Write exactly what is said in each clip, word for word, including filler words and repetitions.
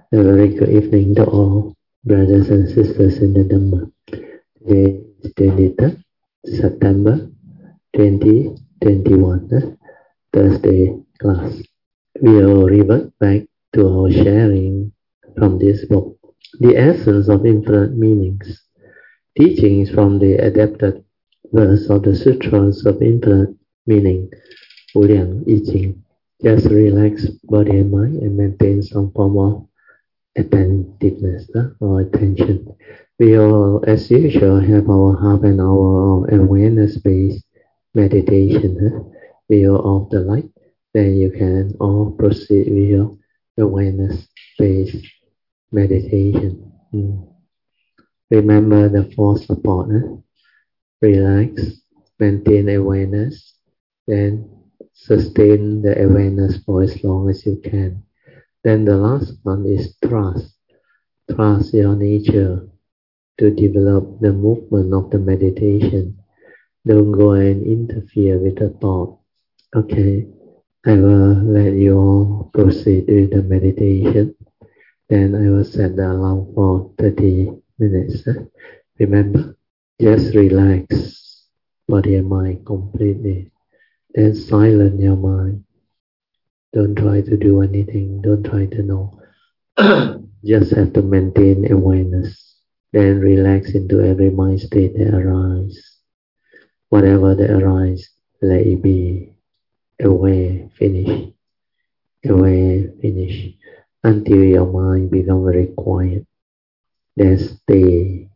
A very good evening to all brothers and sisters in the Dhamma. Today is twenty-third September twenty twenty-one, eh? Thursday class. We will revert back to our sharing from this book, The Essence of Infinite Meanings, teachings from the adapted verse of the Sutras of Infinite Meaning, Wu Liang I Ching. Just relax body and mind and maintain some form of attentiveness uh, or attention. We all, as usual, have our half an hour of awareness-based meditation. Uh. We will off the light, then you can all proceed with your awareness-based meditation. Mm. Remember the four support. Uh. Relax, maintain awareness, then sustain the awareness for as long as you can. Then the last one is trust. Trust your nature to develop the movement of the meditation. Don't go and interfere with the thought. Okay, I will let you all proceed with the meditation. Then I will set the alarm for thirty minutes. Remember, just relax body and mind completely. Then silence your mind. Don't try to do anything. Don't try to know. Just have to maintain awareness. Then relax into every mind state that arises. Whatever that arises, let it be. Aware, finish. Aware, finish. Until your mind becomes very quiet. Then stay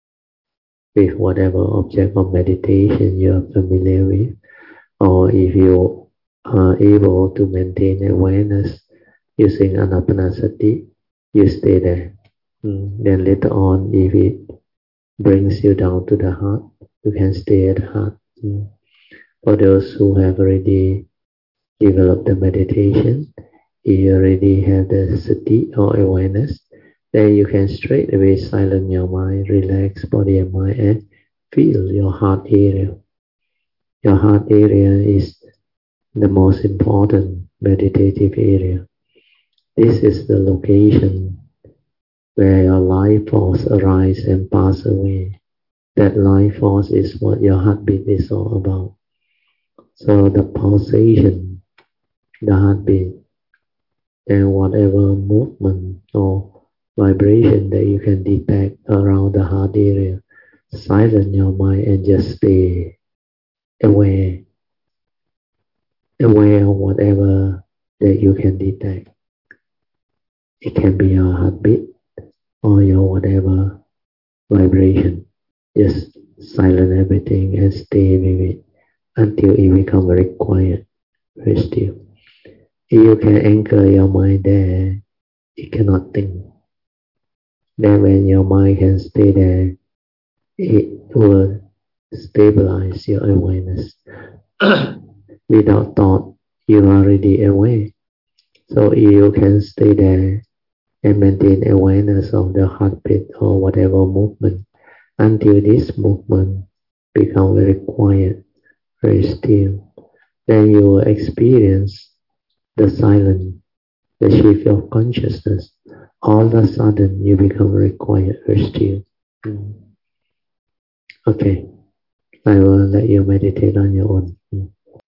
with whatever object of meditation you are familiar with. Or if you are able to maintain awareness using Anapanasati, you stay there. Mm. Then later on, if it brings you down to the heart, you can stay at the heart. Mm. For those who have already developed the meditation, if you already have the sati or awareness, then you can straight away silence your mind, relax body and mind, and feel your heart area. Your heart area is the most important meditative area. This is the location where your life force arises and passes away. That life force is what your heartbeat is all about. So the pulsation, the heartbeat, and whatever movement or vibration that you can detect around the heart area, silence your mind and just stay aware, aware of whatever that you can detect. It can be your heartbeat or your whatever vibration. Just silence everything and stay with it until it becomes very quiet, very still. If you can anchor your mind there, it cannot think. Then when your mind can stay there, it will stabilize your awareness. Without thought, you are already aware. So if you can stay there and maintain awareness of the heartbeat or whatever movement until this movement becomes very quiet, very still, then you will experience the silence, the shift of consciousness. All of a sudden, you become very quiet, very still. Mm. Okay, I will let you meditate on your own. Mm.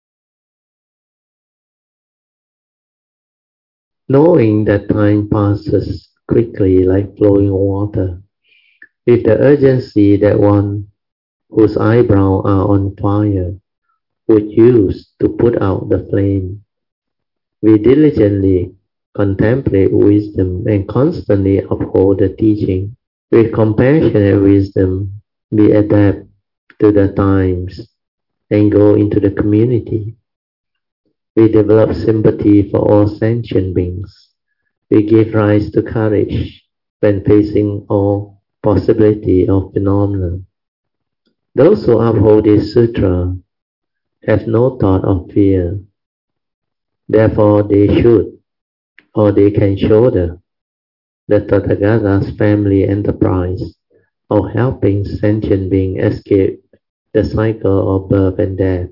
Knowing that time passes quickly like flowing water, with the urgency that one whose eyebrows are on fire would use to put out the flame, we diligently contemplate wisdom and constantly uphold the teaching. With compassionate wisdom, we adapt to the times and go into the community. We develop sympathy for all sentient beings. We give rise to courage when facing all possibility of phenomena. Those who uphold this sutra have no thought of fear. Therefore, they should, or they can shoulder, the Tathagata's family enterprise of helping sentient beings escape the cycle of birth and death.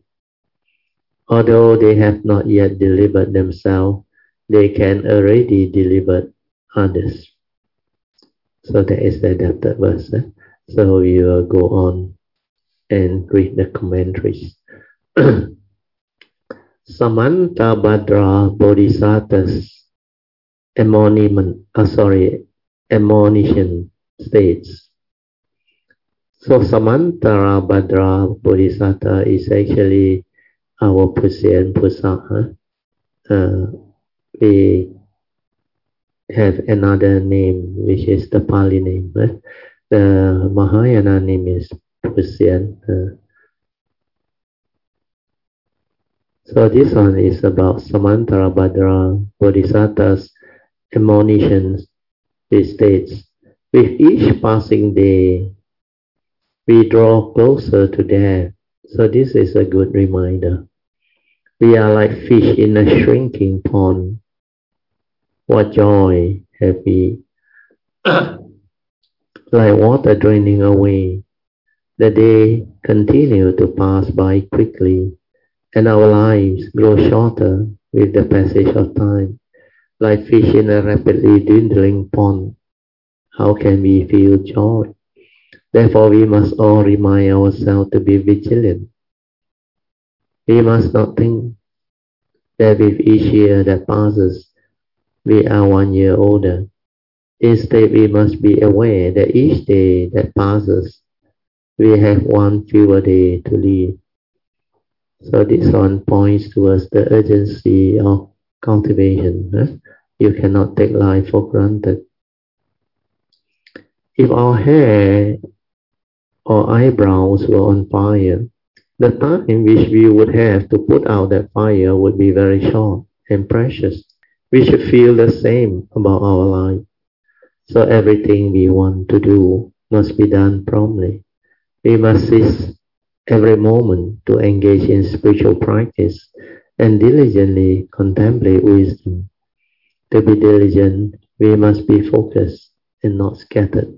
Although they have not yet delivered themselves, they can already deliver others. So that is the adapted verse. Eh? So we will go on and read the commentaries. Samantabhadra Bodhisattva's admonishment, uh, sorry, admonition states. So Samantabhadra Bodhisattva is actually our Pusian Pusa. Huh? Uh, we have another name which is the Pali name. Huh? The Mahayana name is Pusian. Uh, so this one is about Samantabhadra Bodhisattva's admonitions. It states, with each passing day, we draw closer to death. So this is a good reminder. We are like fish in a shrinking pond. What joy have we? Like water draining away. The day continue to pass by quickly, and our lives grow shorter with the passage of time. Like fish in a rapidly dwindling pond, how can we feel joy? Therefore, we must all remind ourselves to be vigilant. We must not think that with each year that passes, we are one year older. Instead, we must be aware that each day that passes, we have one fewer day to live. So this one points towards the urgency of cultivation. Huh? You cannot take life for granted. If our hair or eyebrows were on fire, the time which we would have to put out that fire would be very short and precious. We should feel the same about our life. So everything we want to do must be done promptly. We must seize every moment to engage in spiritual practice and diligently contemplate wisdom. To be diligent, we must be focused and not scattered.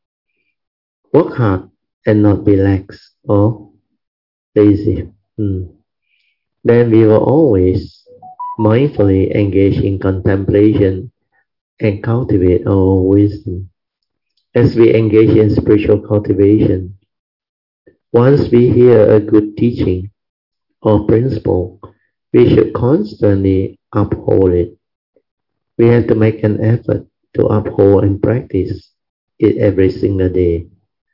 Work hard and not be lax or lazy. Hmm. Then we will always mindfully engage in contemplation and cultivate our wisdom. As we engage in spiritual cultivation, once we hear a good teaching or principle, we should constantly uphold it. We have to make an effort to uphold and practice it every single day.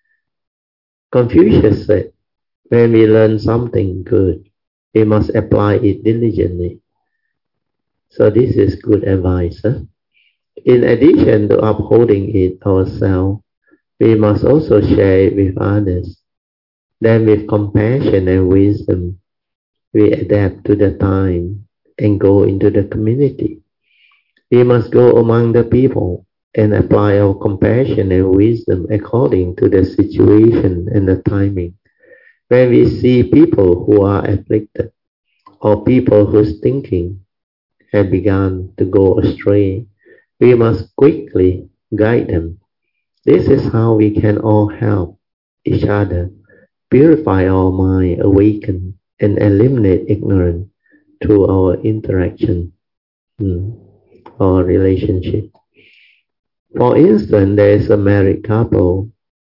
Confucius said, when we learn something good, we must apply it diligently. So this is good advice. Huh? In addition to upholding it ourselves, we must also share it with others. Then with compassion and wisdom, we adapt to the time and go into the community. We must go among the people and apply our compassion and wisdom according to the situation and the timing. When we see people who are afflicted or people whose thinking have begun to go astray, we must quickly guide them. This is how we can all help each other, purify our mind, awaken, and eliminate ignorance through our interaction hmm, or relationship. For instance, there is a married couple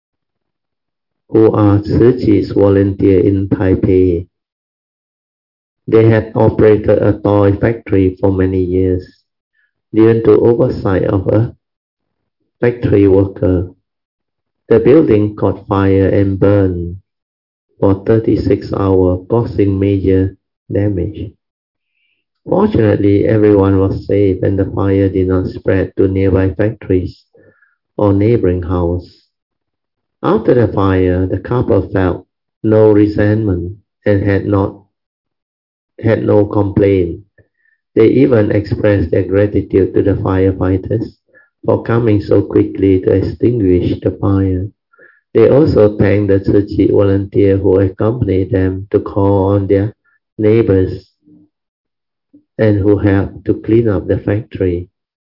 who are Tzu Chi's volunteer in Taipei. They had operated a toy factory for many years. Due to oversight of a factory worker, the building caught fire and burned for thirty-six hours, causing major damage. Fortunately, everyone was safe and the fire did not spread to nearby factories or neighboring houses. After the fire, the couple felt no resentment and had not had no complaint. They even expressed their gratitude to the firefighters for coming so quickly to extinguish the fire. They also thanked the Tzu Chi volunteer who accompanied them to call on their neighbors and who helped to clean up the factory.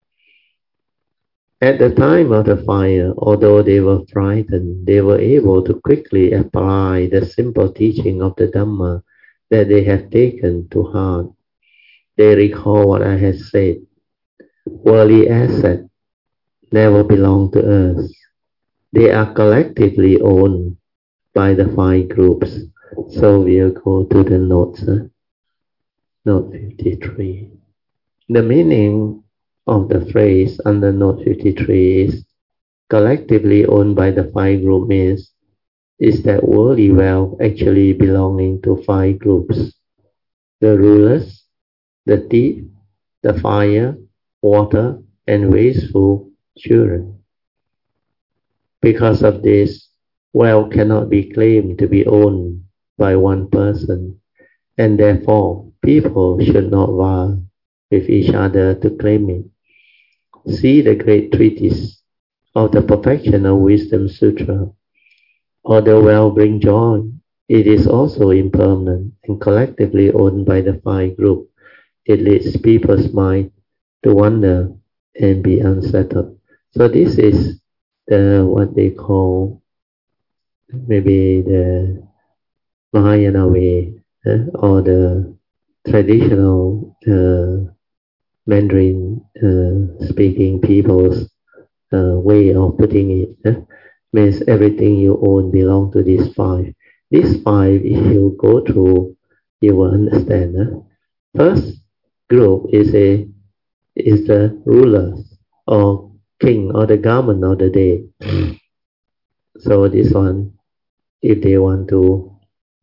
At the time of the fire, although they were frightened, they were able to quickly apply the simple teaching of the Dhamma that they had taken to heart. They recall what I had said. Worldly assets never belong to us. They are collectively owned by the five groups. So we'll go to the notes. Huh? Note fifty-three. The meaning of the phrase under note fifty-three is collectively owned by the five groups means is that worldly wealth actually belonging to five groups: the rulers, the thief, the fire, water, and wasteful children. Because of this, wealth cannot be claimed to be owned by one person, and therefore people should not vie with each other to claim it. See the great treatise of the Perfection of Wisdom Sutra. Although wealth brings joy, it is also impermanent and collectively owned by the five groups. It leads people's mind to wander and be unsettled. So this is the what they call maybe the Mahayana way eh, or the traditional uh, Mandarin uh, speaking people's uh, way of putting it. Eh? Means everything you own belong to these five. These five, if you go through, you will understand. Eh? First group is a is the rulers or king or the government of the day. So this one, if they want to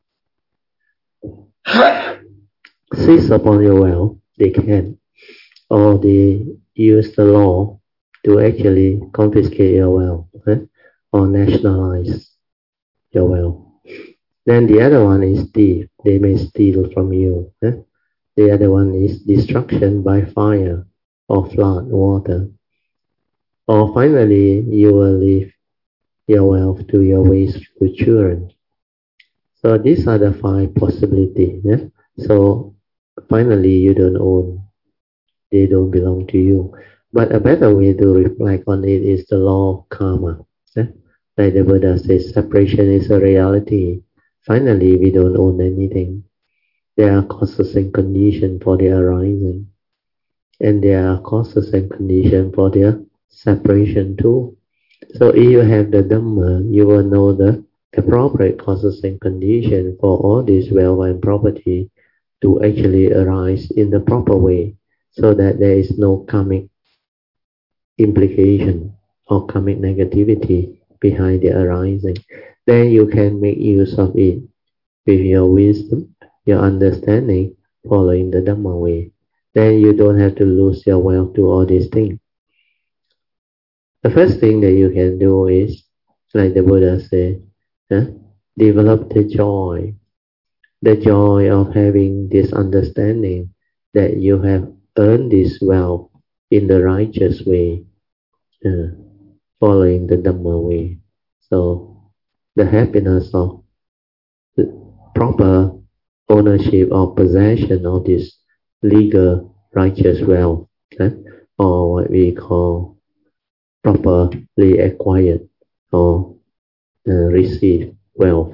seize upon your wealth, they can, or they use the law to actually confiscate your wealth eh? or nationalize your wealth. Then the other one is thief. They may steal from you. Eh? The other one is destruction by fire or flood, water. Or finally, you will leave your wealth to your wasteful children. So these are the five possibilities. Yeah? So finally, you don't own. They don't belong to you. But a better way to reflect on it is the law of karma. Yeah? Like the Buddha says, separation is a reality. Finally, we don't own anything. There are causes and conditions for their arising. And there are causes and conditions for their separation too. So if you have the Dhamma, you will know the appropriate causes and conditions for all this wealth and property to actually arise in the proper way, so that there is no karmic implication or karmic negativity behind the arising. Then you can make use of it with your wisdom, your understanding, following the Dhamma way. Then you don't have to lose your wealth to all these things. The first thing that you can do is, like the Buddha said, eh, develop the joy, the joy of having this understanding that you have earned this wealth in the righteous way, uh, following the Dhamma way. So the happiness of the proper ownership or possession of this legal righteous wealth, eh, or what we call properly acquired or uh, receive wealth.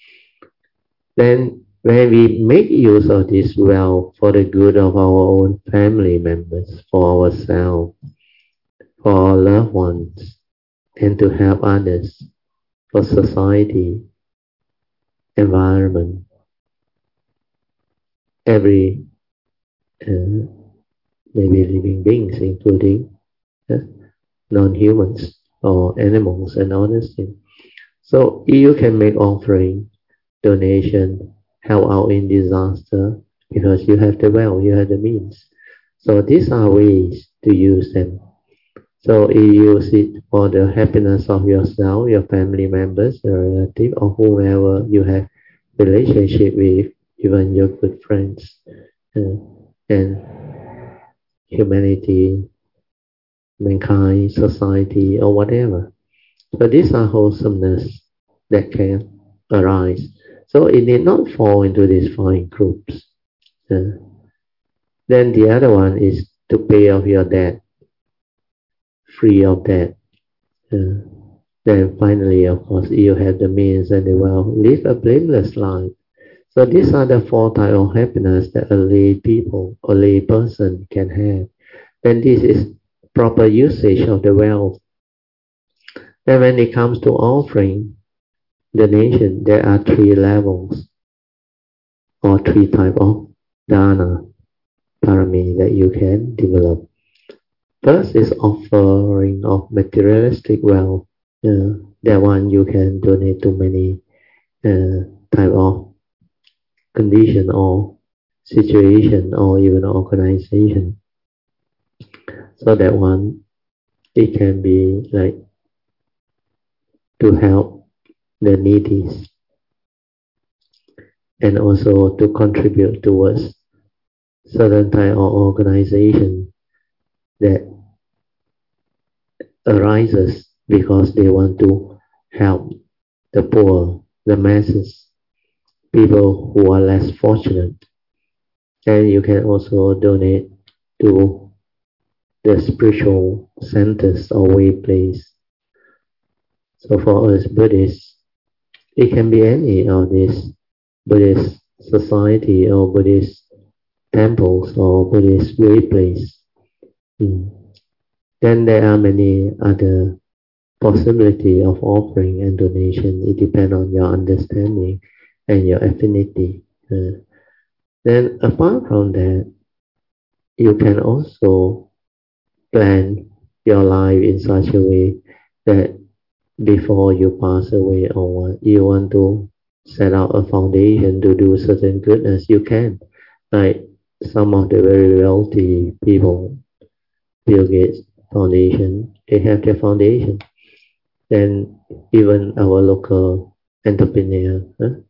Then when we make use of this wealth for the good of our own family members, for ourselves, for our loved ones, and to help others, for society, environment, every uh, maybe living beings, including uh, non-humans or animals and other things. So you can make offering, donation, help out in disaster, because you have the wealth, you have the means. So these are ways to use them. So you use it for the happiness of yourself, your family members, your relative, or whomever you have relationship with, even your good friends, uh, and humanity, mankind, society, or whatever. So these are wholesomeness that can arise. So it need not fall into these five groups. Uh, then the other one is to pay off your debt, free of debt. Uh, then finally, of course, you have the means and the wealth, live a blameless life. So these are the four types of happiness that a lay people or lay person can have. Then this is proper usage of the wealth. And when it comes to offering donation, there are three levels or three types of dana parami that you can develop. First is offering of materialistic wealth. Uh, that one you can donate to many uh, type of condition or situation or even organization. So that one, it can be like to help the needy and also to contribute towards certain type of organization that arises because they want to help the poor, the masses, people who are less fortunate. And you can also donate to the spiritual centers or way place. So for us Buddhists, it can be any of these Buddhist society or Buddhist temples or Buddhist way place. Mm. Then there are many other possibility of offering and donation. It depends on your understanding and your affinity. Uh, then apart from that, you can also plan your life in such a way that before you pass away or you want to set out a foundation to do certain goodness, you can. Like some of the very wealthy people, Bill Gates Foundation, they have their foundation. Then even our local entrepreneur, huh?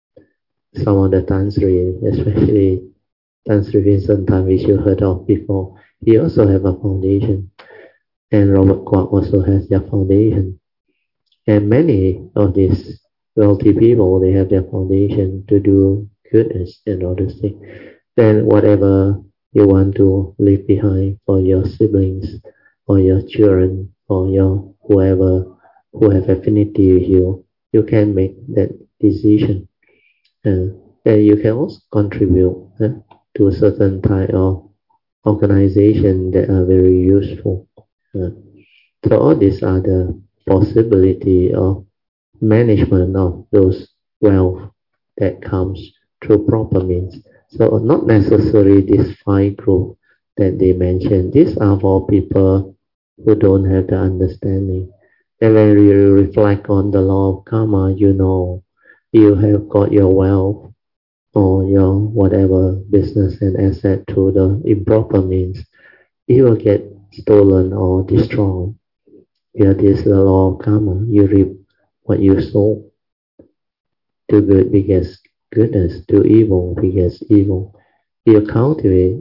Some of the Tan Sri, especially Tan Sri Vincent Tan, which you heard of before, he also have a foundation. And Robert Kwok also has their foundation. And many of these wealthy people, they have their foundation to do goodness and all these things. Then whatever you want to leave behind for your siblings or your children or your whoever who have affinity with you, you can make that decision. Uh, and you can also contribute uh, to a certain type of organization that are very useful. Uh, so all these are the possibility of management of those wealth that comes through proper means. So not necessarily this five group that they mentioned. These are for people who don't have the understanding. And when you reflect on the law of karma, you know you have got your wealth or your whatever business and asset through the improper means. It will get stolen or destroyed. Yeah, this is the law of karma. You reap what you sow. To good begets goodness, to evil begets evil. You cultivate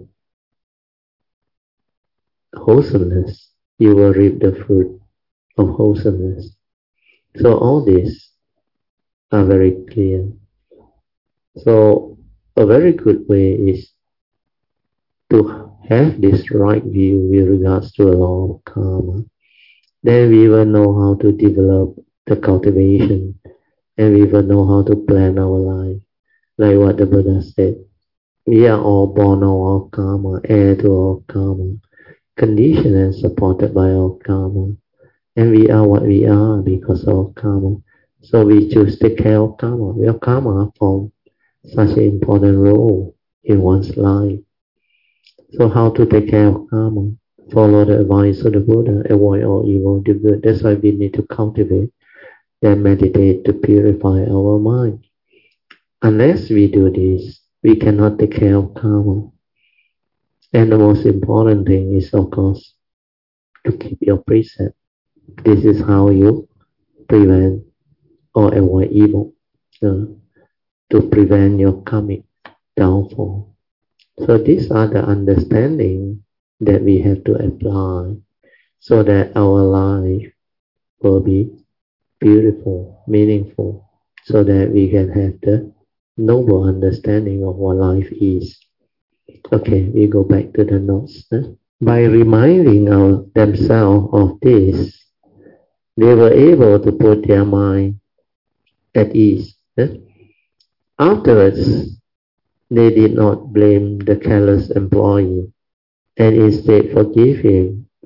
wholesomeness, you will reap the fruit of wholesomeness. So all these are very clear. So a very good way is to have this right view with regards to the law of karma. Then we will know how to develop the cultivation and we will know how to plan our life. Like what the Buddha said, we are all born of our karma, heir to our karma, conditioned and supported by our karma. And we are what we are because of karma. So we choose to take care of karma. Well, karma forms such an important role in one's life. So how to take care of karma? Follow the advice of the Buddha, avoid all evil, do good. That's why we need to cultivate and meditate to purify our mind. Unless we do this, we cannot take care of karma. And the most important thing is, of course, to keep your precept. This is how you prevent or avoid evil, uh, to prevent your karmic downfall. So these are the understanding that we have to apply so that our life will be beautiful, meaningful, so that we can have the noble understanding of what life is. Okay, we go back to the notes. Huh? By reminding our, themselves of this, they were able to put their mind at ease. Huh? Afterwards, they did not blame the careless employee and instead forgive him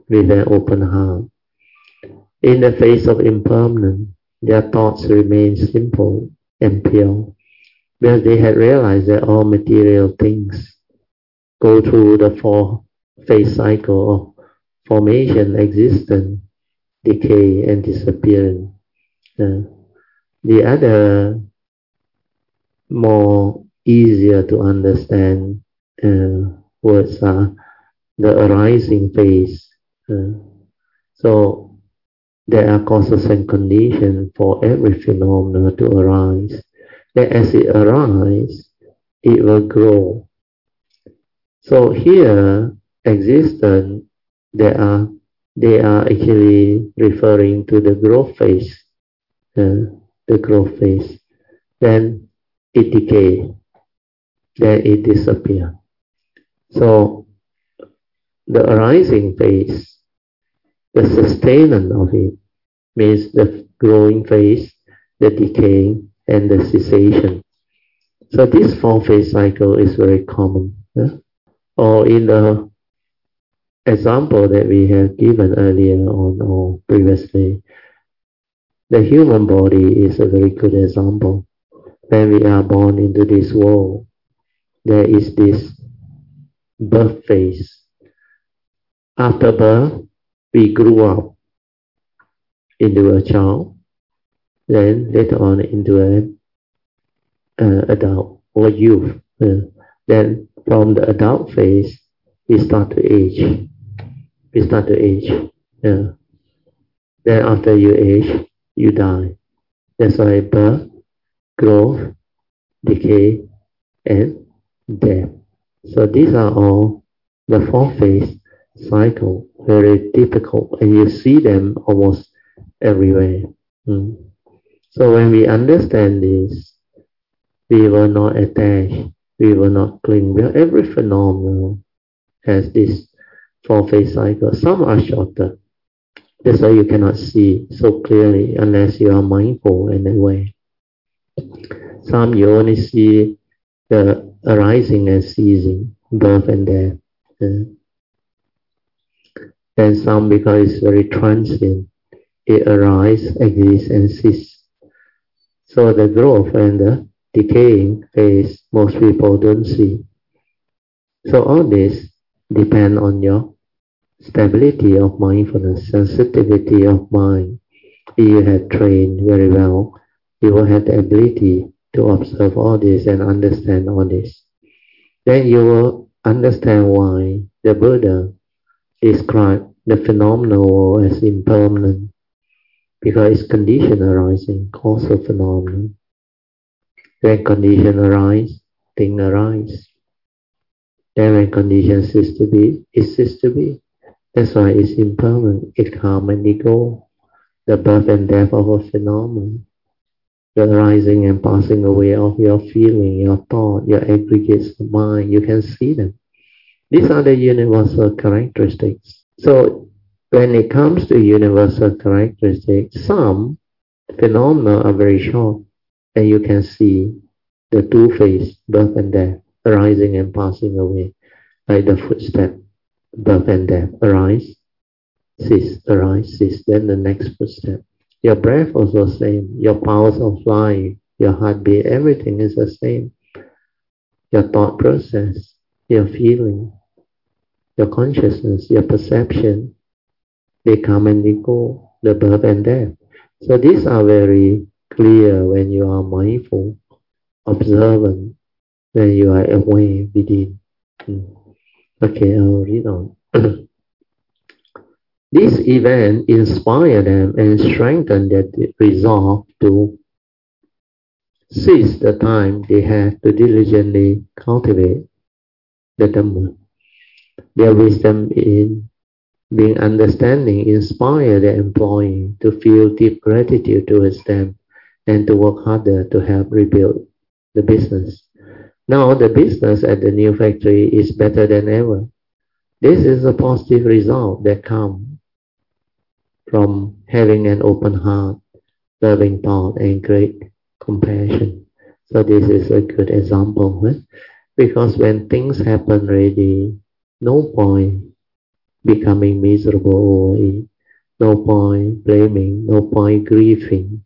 with an open heart. In the face of impermanence, their thoughts remain simple and pure, because they had realized that all material things go through the four-phase cycle of formation, existence, decay, and disappearance. Uh, the other more easier to understand uh, words are the arising phase. Uh, so there are causes and conditions for every phenomenon to arise. That as it arises, it will grow. So here, existence, they are they are actually referring to the growth phase. Uh, the growth phase. Then it decay. Then it disappears. So the arising phase, the sustainment of it, means the growing phase, the decaying, and the cessation. So this four-phase cycle is very common. Yeah? Or in the example that we have given earlier on or previously, the human body is a very good example. When we are born into this world, there is this birth phase. After birth, we grew up into a child, then later on into an uh, adult or youth. Uh, then from the adult phase, we start to age. We start to age. Yeah. Then after you age, you die. That's why birth, growth, decay, and death. So these are all the four phase cycle, very typical, and you see them almost everywhere. Mm. So when we understand this, we will not attach, we will not cling. Well, every phenomenon has this four phase cycle. Some are shorter. That's why you cannot see so clearly unless you are mindful in a way. Some you only see the arising and ceasing, birth and death. Uh, then some, because it's very transient, it arises, exists, and ceases. So the growth and the decaying phase, most people don't see. So all this depend on your stability of mindfulness, sensitivity of mind. If you have trained very well, you will have the ability to observe all this and understand all this. Then you will understand why the Buddha described the phenomenal world as impermanent, because it's condition arising, causal phenomenon. When condition arise, thing arise. Then when condition cease to be, it cease to be. That's why it's impermanent. It come and it go. The birth and death of a phenomenon. The arising and passing away of your feeling, your thought, your aggregates of mind. You can see them. These are the universal characteristics. So when it comes to universal characteristics, some phenomena are very short, and you can see the two phases, birth and death, arising and passing away, like the footstep, birth and death, arise, cease, arise, cease, then the next footstep. Your breath also the same, your powers of life, your heartbeat, everything is the same. Your thought process, your feeling, your consciousness, your perception, they come and they go, the birth and death. So these are very clear when you are mindful, observant, when you are aware within. Okay, I'll read on. This event inspired them and strengthened their resolve to seize the time they had to diligently cultivate the Dhamma. Their wisdom in being understanding inspired their employee to feel deep gratitude towards them and to work harder to help rebuild the business. Now the business at the new factory is better than ever. This is a positive result that comes from having an open heart, loving thought, and great compassion. So this is a good example, right? Because when things happen already, no point becoming miserable over it. No point blaming, no point grieving,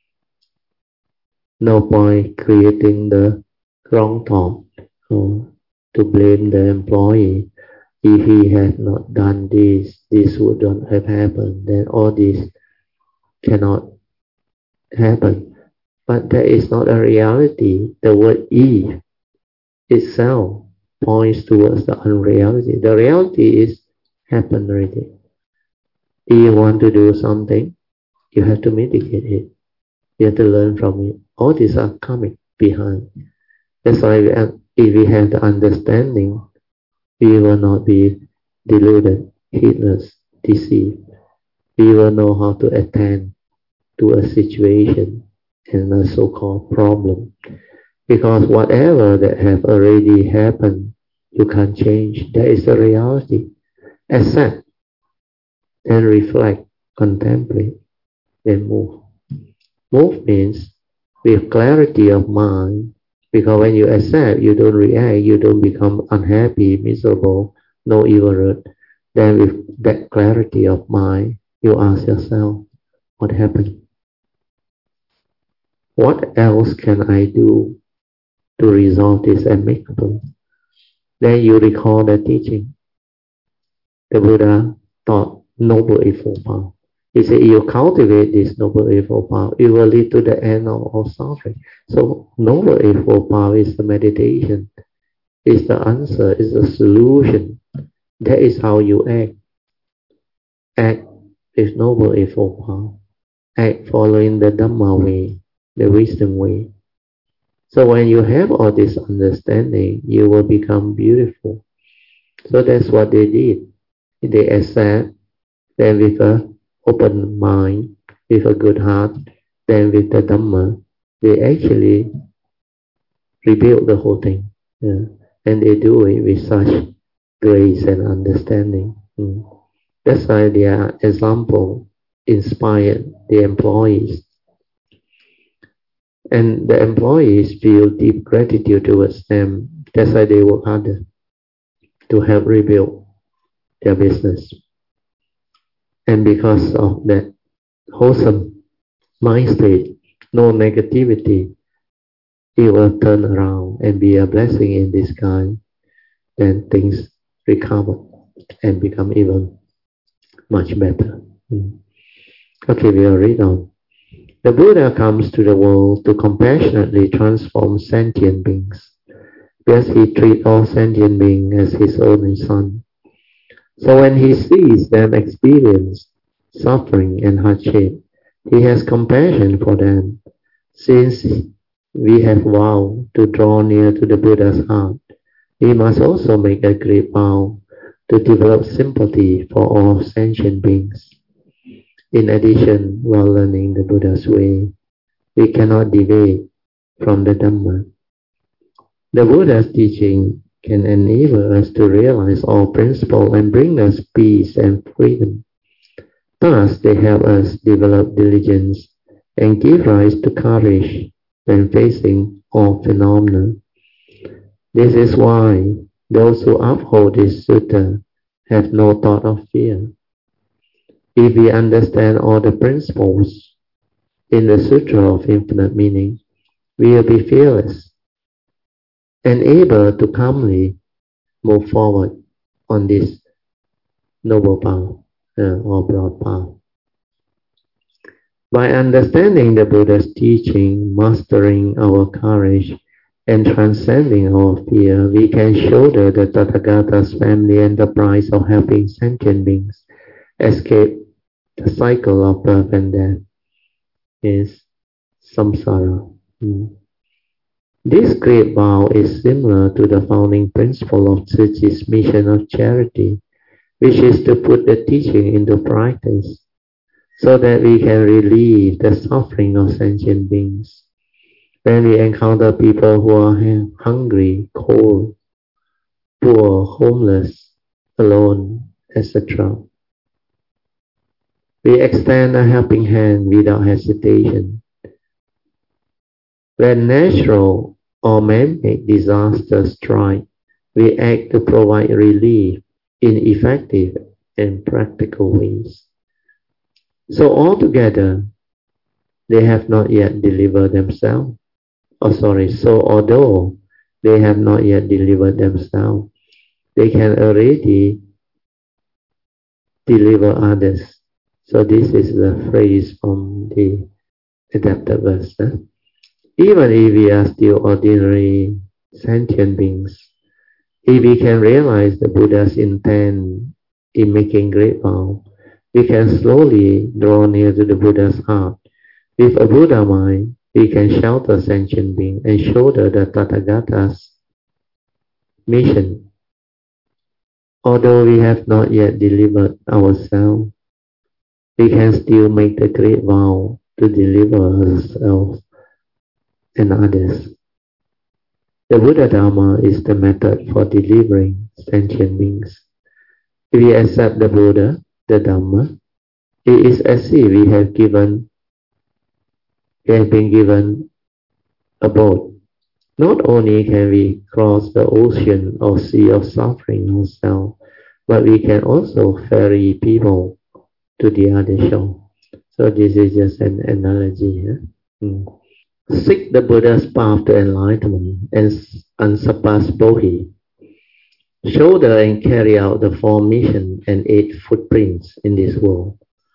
no point creating the wrong thought or to blame the employee. If he had not done this, this would not have happened, then all this cannot happen. But that is not a reality. The word if itself points towards the unreality. The reality is happened already. If you want to do something, you have to mitigate it. You have to learn from it. All these are coming behind. That's why we, if we have the understanding, we will not be deluded, heedless, deceived. We will know how to attend to a situation and a so-called problem. Because whatever that have already happened, you can't change. That is the reality. Accept and reflect, contemplate, then move. Move means with clarity of mind, because when you accept, you don't react, you don't become unhappy, miserable, no evil root. Then with that clarity of mind, you ask yourself, what happened? What else can I do to resolve this amicably? Then you recall the teaching. The Buddha taught Noble Eightfold Path. He said, you cultivate this Noble Eightfold Path, it will lead to the end of all suffering. So Noble Eightfold Path is the meditation, is the answer, is the solution. That is how you act. Act with Noble Eightfold Path. Act following the Dhamma way, the wisdom way. So when you have all this understanding, you will become beautiful. So that's what they did. They accept, then with a open mind, with a good heart, then with the Dhamma, they actually rebuild the whole thing. Yeah. And they do it with such grace and understanding. Mm. That's why their example inspired the employees. And the employees feel deep gratitude towards them. That's why they work harder to help rebuild their business. And because of that wholesome mind state, no negativity, it will turn around and be a blessing in disguise. Then things recover and become even much better. Mm. Okay, we will read on. The Buddha comes to the world to compassionately transform sentient beings. Thus he treats all sentient beings as his only son. So when he sees them experience suffering and hardship, he has compassion for them. Since we have vowed to draw near to the Buddha's heart, we must also make a great vow to develop sympathy for all sentient beings. In addition, while learning the Buddha's way, we cannot deviate from the Dhamma. The Buddha's teaching can enable us to realize all principles and bring us peace and freedom. Thus, they help us develop diligence and give rise to courage when facing all phenomena. This is why those who uphold this sutta have no thought of fear. If we understand all the principles in the Sutra of Infinite Meaning, we will be fearless and able to calmly move forward on this noble path uh, or broad path. By understanding the Buddha's teaching, mastering our courage, and transcending our fear, we can shoulder the Tathagata's family enterprise of helping sentient beings escape the cycle of birth and death, is samsara. Mm. This great vow is similar to the founding principle of Tzu Chi's mission of charity, which is to put the teaching into practice so that we can relieve the suffering of sentient beings. When we encounter people who are hungry, cold, poor, homeless, alone, et cetera, we extend a helping hand without hesitation. When natural or man-made disasters strike, we act to provide relief in effective and practical ways. So altogether, they have not yet delivered themselves. Oh, sorry. So although they have not yet delivered themselves, they can already deliver others. So this is the phrase from the adapted verse. Huh? Even if we are still ordinary sentient beings, if we can realize the Buddha's intent in making great vow, we can slowly draw near to the Buddha's heart. With a Buddha mind, we can shelter sentient beings and shoulder the Tathagata's mission. Although we have not yet delivered ourselves, we can still make the great vow to deliver ourselves and others. The Buddha Dharma is the method for delivering sentient beings. If we accept the Buddha, the Dhamma, it is as if we have given, we have been given a boat. Not only can we cross the ocean or sea of suffering ourselves, but we can also ferry people to the other shore. So this is just an analogy. Huh? Mm. Seek the Buddha's path to enlightenment and unsurpassed bodhi. Shoulder and carry out the four missions and eight footprints in this world.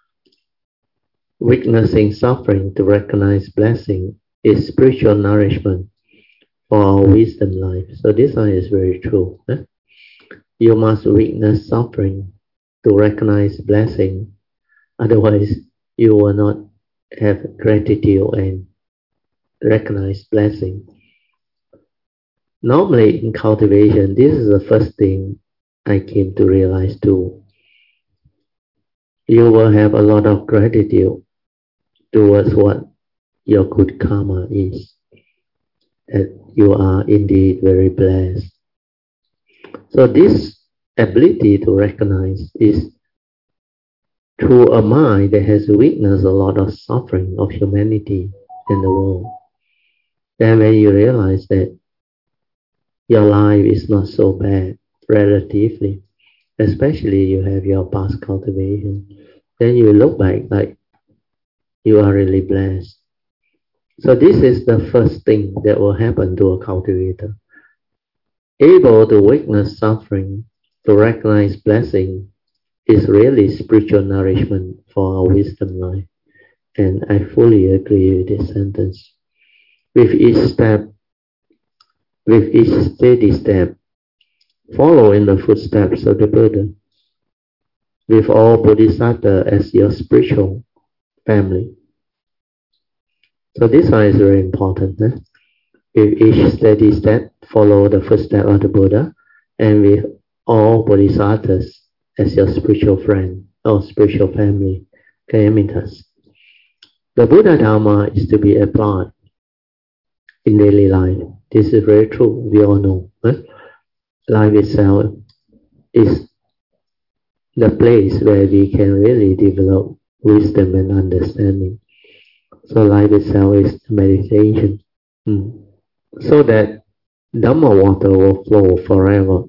Witnessing suffering to recognize blessing is spiritual nourishment for our wisdom life. So this one is very true. Huh? You must witness suffering to recognize blessing. Otherwise, you will not have gratitude and recognize blessing. Normally in cultivation, this is the first thing I came to realize too. You will have a lot of gratitude towards what your good karma is. That you are indeed very blessed. So this ability to recognize is through a mind that has witnessed a lot of suffering of humanity in the world. Then when you realize that your life is not so bad, relatively, especially you have your past cultivation, then you look back like you are really blessed. So this is the first thing that will happen to a cultivator. Able to witness suffering, to recognize blessing, is really spiritual nourishment for our wisdom life. And I fully agree with this sentence. With each step, with each steady step, follow in the footsteps of the Buddha. With all Bodhisattvas as your spiritual family. So this one is very important. Eh? With each steady step, follow the footsteps of the Buddha, and with all Bodhisattvas as your spiritual friend or spiritual family, Kayamitas. The Buddha Dharma is to be applied in daily life. This is very true. We all know. Eh? Life itself is the place where we can really develop wisdom and understanding. So life itself is meditation. Mm. So that Dhamma water will flow forever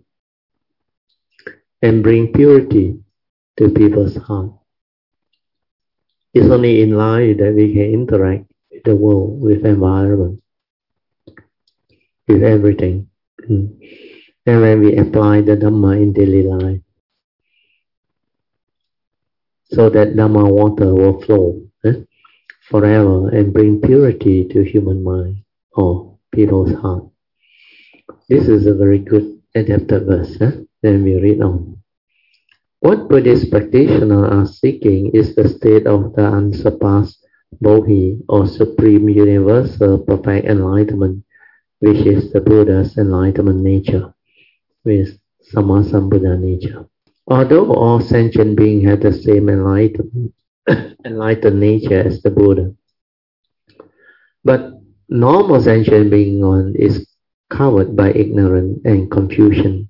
and bring purity to people's heart. It's only in life that we can interact with the world, with environment, with everything. Mm. And when we apply the Dhamma in daily life, so that Dhamma water will flow eh, forever and bring purity to human mind or people's heart. This is a very good adapted verse. Eh? Then we read on. What Buddhist practitioners are seeking is the state of the unsurpassed Bodhi or Supreme Universal Perfect Enlightenment, which is the Buddha's enlightenment nature, with Sammasambuddha nature. Although all sentient beings have the same enlightened, enlightened nature as the Buddha, but normal sentient being is covered by ignorance and confusion.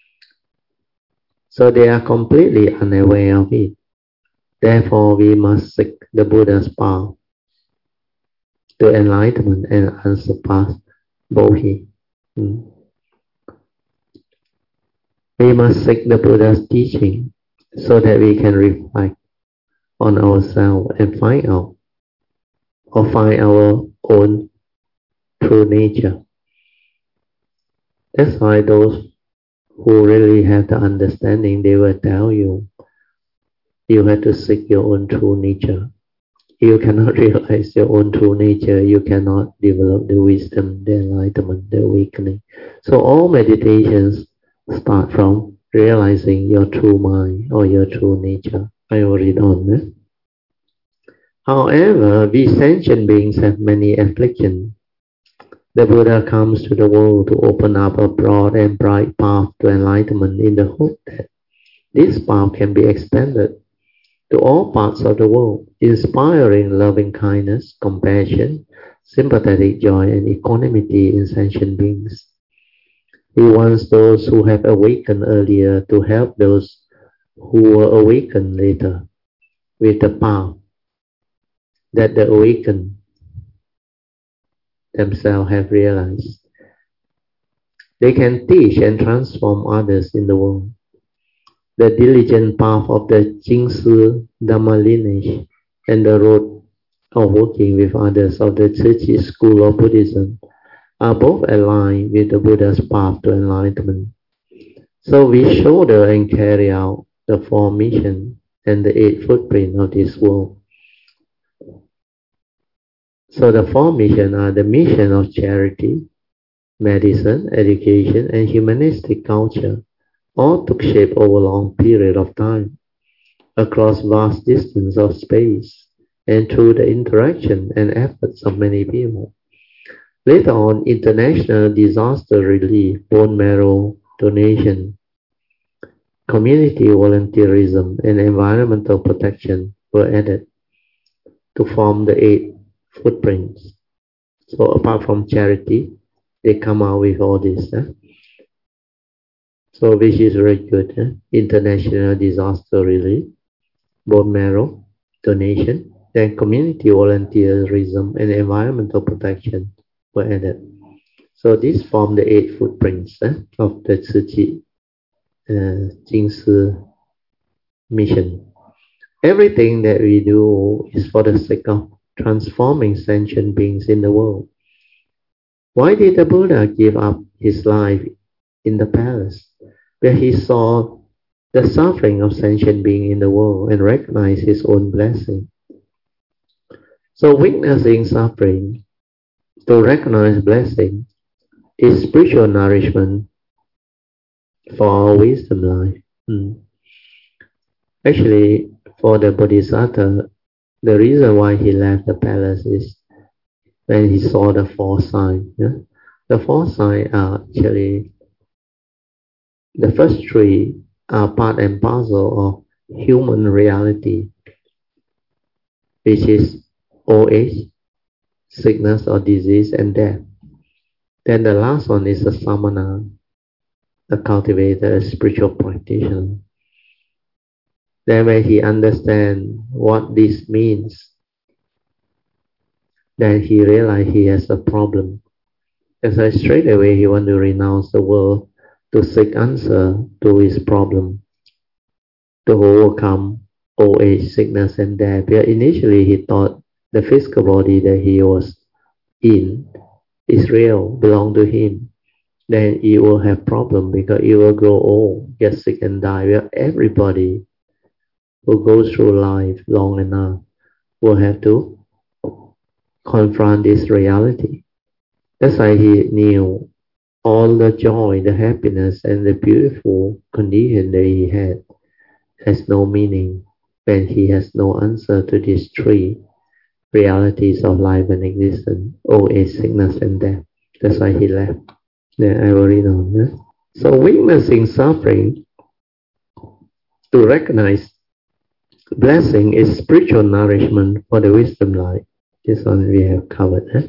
So they are completely unaware of it. Therefore, we must seek the Buddha's path to enlightenment and unsurpassed Bodhi. Hmm. We must seek the Buddha's teaching so that we can reflect on ourselves and find out or find our own true nature. That's why those who really have the understanding, they will tell you, you have to seek your own true nature. You cannot realize your own true nature, you cannot develop the wisdom, the enlightenment, the awakening. So all meditations start from realizing your true mind or your true nature. I will read on. Eh? However, we sentient beings have many afflictions. The Buddha comes to the world to open up a broad and bright path to enlightenment in the hope that this path can be extended to all parts of the world, inspiring loving kindness, compassion, sympathetic joy, and equanimity in sentient beings. He wants those who have awakened earlier to help those who were awakened later with the path that the awakened themselves have realized. They can teach and transform others in the world. The diligent path of the Jingsi Dhamma lineage and the road of working with others of the Tzu Chi school of Buddhism are both aligned with the Buddha's path to enlightenment. So we shoulder and carry out the four missions and the eight footprints of this world. So the four missions are the mission of charity, medicine, education, and humanistic culture. All took shape over a long period of time, across vast distance of space, and through the interaction and efforts of many people. Later on, international disaster relief, bone marrow donation, community volunteerism, and environmental protection were added to form the eight footprints. So apart from charity, they come out with all this. Eh? So which is very good. Eh? International disaster relief, bone marrow donation, then community volunteerism and environmental protection were added. So these form the eight footprints eh, of the Tzu Chi uh, Jingsi mission. Everything that we do is for the sake of transforming sentient beings in the world. Why did the Buddha give up his life in the palace, where he saw the suffering of sentient beings in the world and recognized his own blessing? So witnessing suffering to recognize blessing is spiritual nourishment for our wisdom life. Hmm. Actually, for the Bodhisattva, the reason why he left the palace is when he saw the four signs. Yeah? The four signs are actually, the first three are part and parcel of human reality, which is old age, sickness or disease, and death. Then the last one is a samana, a cultivator, a spiritual practitioner. Then when he understands what this means, then he realized he has a problem. And so straight away he wants to renounce the world to seek answer to his problem, to overcome old age, sickness, and death. Because initially he thought the physical body that he was in is real, belong to him. Then he will have problem because he will grow old, get sick and die. Well, everybody who goes through life long enough will have to confront this reality. That's why he knew all the joy, the happiness, and the beautiful condition that he had has no meaning when he has no answer to these three realities of life and existence: old age, sickness, and death. That's why he left. Then I will read on. Yeah? So witnessing suffering to recognize blessing is spiritual nourishment for the wisdom life. This one we have covered. Eh?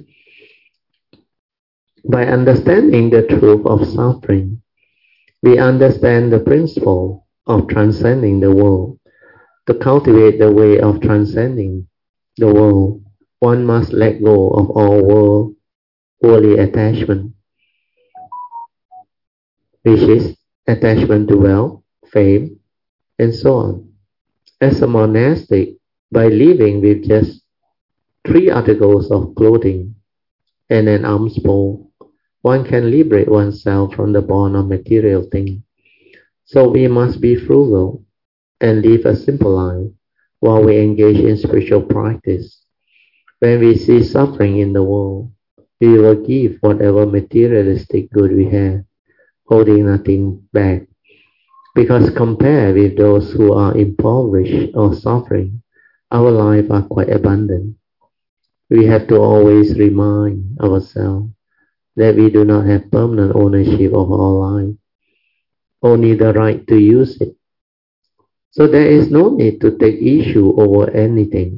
By understanding the truth of suffering, we understand the principle of transcending the world. To cultivate the way of transcending the world, one must let go of all world, worldly attachment, which is attachment to wealth, fame, and so on. As a monastic, by living with just three articles of clothing and an alms bowl, one can liberate oneself from the bond of material things. So we must be frugal and live a simple life while we engage in spiritual practice. When we see suffering in the world, we will give whatever materialistic good we have, holding nothing back. Because compared with those who are impoverished or suffering, our lives are quite abundant. We have to always remind ourselves that we do not have permanent ownership of our life, only the right to use it. So there is no need to take issue over anything.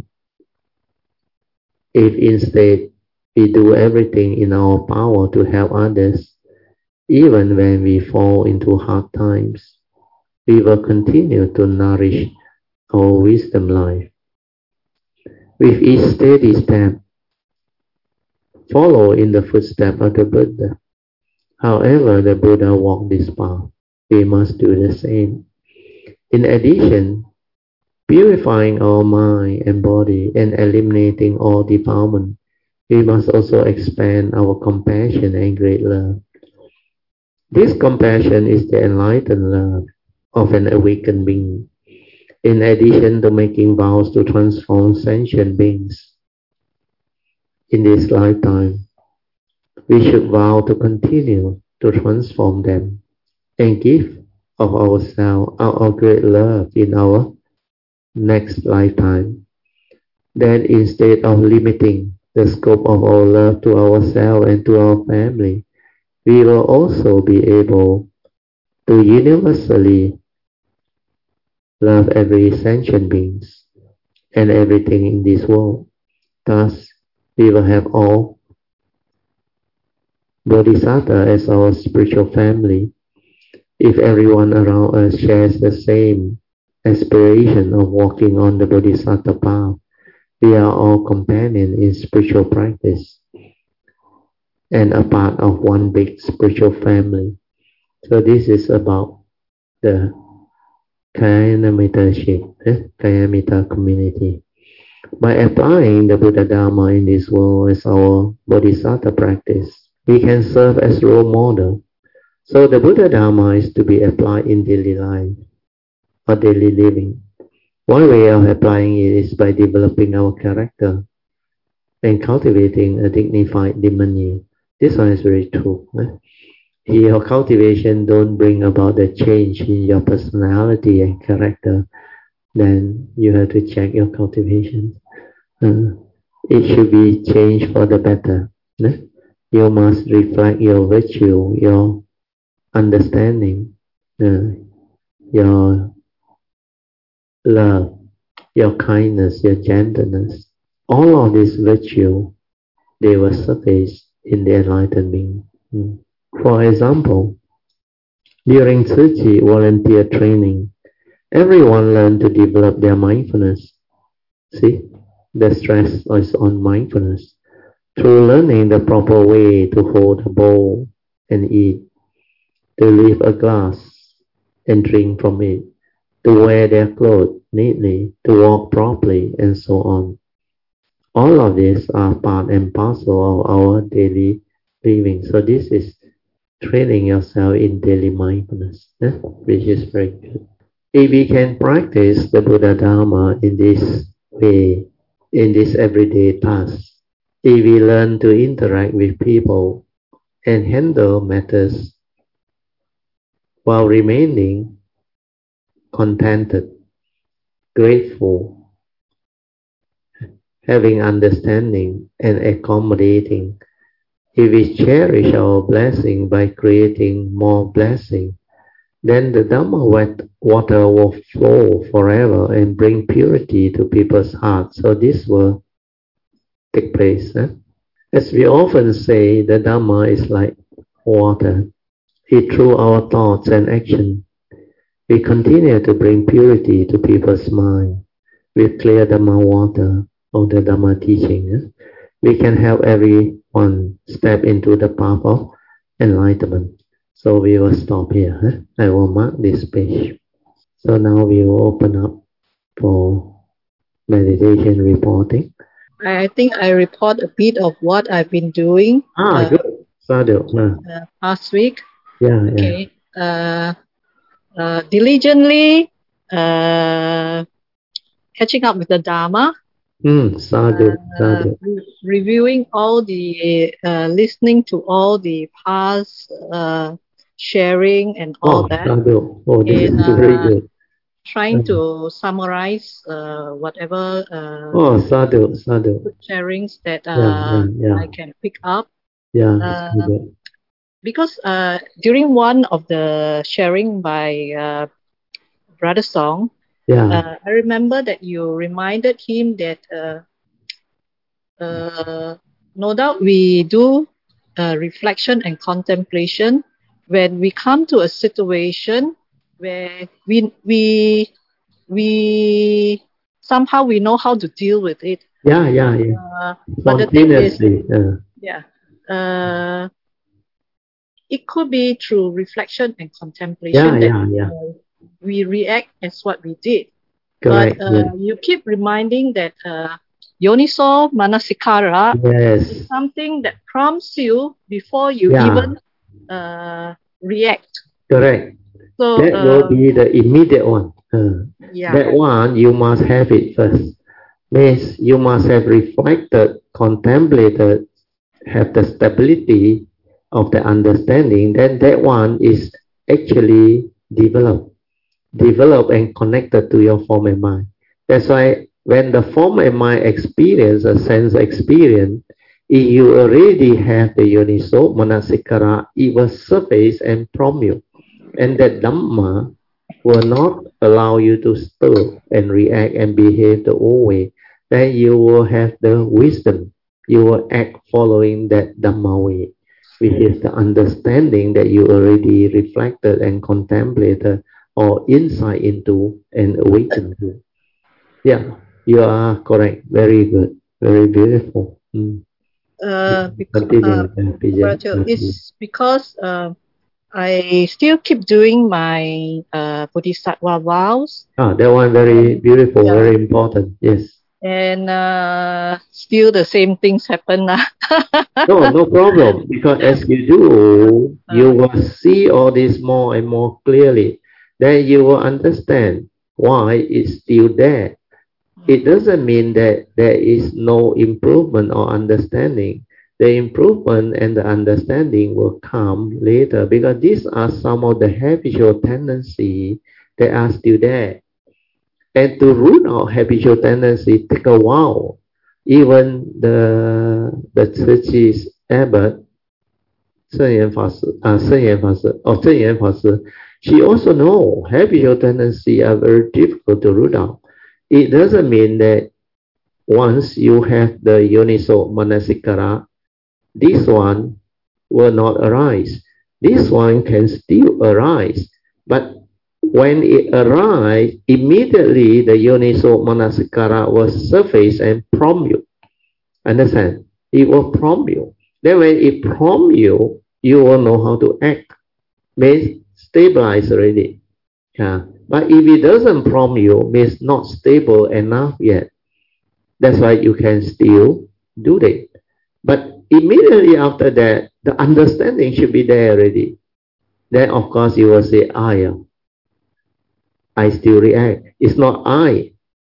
If instead we do everything in our power to help others, even when we fall into hard times, we will continue to nourish our wisdom life. With each steady step, follow in the footsteps of the Buddha. However the Buddha walked this path, we must do the same. In addition, purifying our mind and body and eliminating all defilement, we must also expand our compassion and great love. This compassion is the enlightened love of an awakened being, in addition to making vows to transform sentient beings. In this lifetime, we should vow to continue to transform them and give of ourselves out of great love in our next lifetime. Then instead of limiting the scope of our love to ourselves and to our family, we will also be able to universally love every sentient beings and everything in this world. Thus, we will have all Bodhisattva as our spiritual family. If everyone around us shares the same aspiration of walking on the Bodhisattva path, we are all companions in spiritual practice and a part of one big spiritual family. So this is about the Kayanamitta eh? Kayamitta community. By applying the Buddha Dharma in this world as our Bodhisattva practice, we can serve as role model. So the Buddha Dharma is to be applied in daily life or daily living. One way of applying it is by developing our character and cultivating a dignified demeanor. This one is very true. Eh? If your cultivation don't bring about the change in your personality and character, then you have to check your cultivation. Uh, it should be changed for the better. Eh? You must reflect your virtue, your understanding, uh, your love, your kindness, your gentleness. All of this virtue, they will surface in the enlightened being. Mm. For example, during Tzu Chi volunteer training, everyone learned to develop their mindfulness. See, the stress is on mindfulness. Through learning the proper way to hold a bowl and eat, to lift a glass and drink from it, to wear their clothes neatly, to walk properly, and so on. All of these are part and parcel of our daily living. So this is training yourself in daily mindfulness, eh? Which is very good. If we can practice the Buddha Dharma in this way, in this everyday task, if we learn to interact with people and handle matters while remaining contented, grateful, having understanding and accommodating, if we cherish our blessing by creating more blessing, then the Dhamma water will flow forever and bring purity to people's hearts. So this will take place. Eh? As we often say, the Dhamma is like water. It through our thoughts and action, we continue to bring purity to people's mind with clear Dhamma water of the Dhamma teaching. Eh? We can help everyone step into the path of enlightenment. So we will stop here. Eh? I will mark this page. So now we will open up for meditation reporting. I think I report a bit of what I've been doing Ah, uh, good. Sadhu. Uh, uh, past week. yeah, yeah. Okay. Uh, uh, diligently uh, catching up with the Dharma, Mm, sadhu, uh, sadhu. re- reviewing all the, uh, listening to all the past uh, sharing and all Oh, that, sadhu. Oh, this and is very uh, good. trying Uh, to summarize uh, whatever uh, oh, sadhu, sadhu. good sharings that Yeah, uh, yeah, yeah. I can pick up. Yeah, Uh, sadhu. because uh, during one of the sharing by uh, Brother Song, Yeah, uh, I remember that you reminded him that uh, uh, no doubt we do uh, reflection and contemplation when we come to a situation where we we we somehow we know how to deal with it. yeah, yeah, yeah. Uh, but the thing is, Spontaneously. Uh, yeah, uh, it could be through reflection and yeah, contemplation that yeah, yeah. uh, we react as what we did. But Correct. uh, Yes. you keep reminding that uh, yoniso manasikara Yes. is something that prompts you before you Yeah. even uh, react. Correct. So That will uh, be the immediate one. Uh, yeah, that one, you must have it first. Means you must have reflected, contemplated, have the stability of the understanding. Then that one is actually developed, developed and connected to your form and mind. That's why when the form and mind experience a sense experience, if you already have the yoniso manasikara, it will surface and prompt you. And that Dhamma will not allow you to stir and react and behave the old way. Then you will have the wisdom. You will act following that Dhamma way, which is the understanding that you already reflected and contemplated or insight into and awakened to. Yeah, you are correct. Very good. Very beautiful. Mm. uh, bec- uh, Continue, uh, Vijay. Rachel, it's because uh, I still keep doing my uh, Bodhisattva vows. Ah, that one very And, beautiful, yeah, very important. Yes. and uh, still the same things happen. lah. No, no problem. Because as you do, you uh, will see all this more and more clearly. Then you will understand why it's still there. It doesn't mean that there is no improvement or understanding. The improvement and the understanding will come later because these are some of the habitual tendencies that are still there. And to root out habitual tendency take a while. Even the the church's abbot, 圣严法师, uh, 圣严法师, or 正言法师, she also know habitual tendency are very difficult to root out. It doesn't mean that once you have the yoniso manasikara, this one will not arise. This one can still arise, but when it arises, immediately the yoniso manasikara will surface and prompt you. Understand? It will prompt you. Then when it prompts you, you will know how to act. Means stabilize already. Yeah. But if it doesn't prompt you, means not stable enough yet. That's why you can still do that. But immediately after that, the understanding should be there already. Then of course you will say, I am. I still react. It's not I.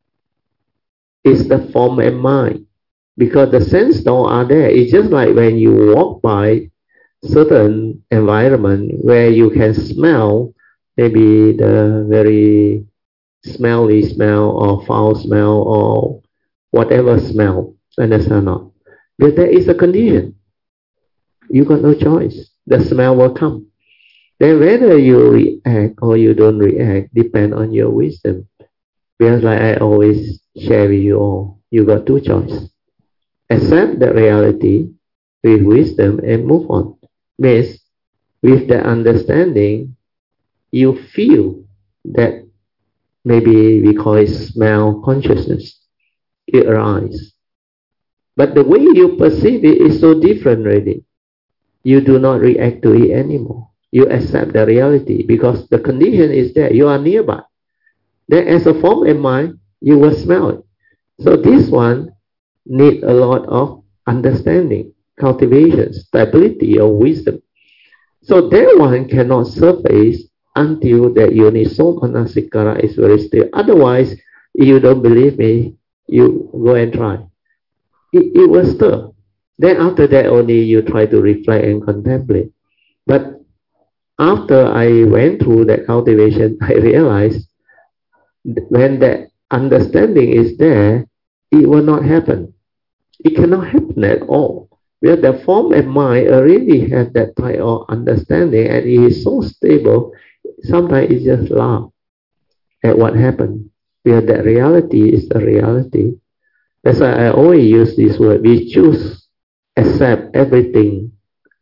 It's the form and mind. Because the sense thought are there. It's just like when you walk by certain environment where you can smell maybe the very smelly smell or foul smell or whatever smell. Understand not? But there is a condition. You got no choice. The smell will come. Then whether you react or you don't react depend on your wisdom. Because like I always share with you all, you got two choices. Accept the reality with wisdom and move on. Means with the understanding, you feel that maybe we call it smell consciousness. It arises. But the way you perceive it is so different already. You do not react to it anymore. You accept the reality because the condition is there. You are nearby. Then as a form and mind, you will smell it. So this one need a lot of understanding, cultivation, stability, or wisdom. So that one cannot surface until that Yoniso Manasikara is very still. Otherwise, if you don't believe me, you go and try. It, it will stir. Then after that only you try to reflect and contemplate. But after I went through that cultivation, I realized when that understanding is there, it will not happen. It cannot happen at all. Where the form and mind already have that type of understanding and it is so stable, sometimes it just laugh at what happened. Where that reality is the reality. That's why I always use this word. We choose accept everything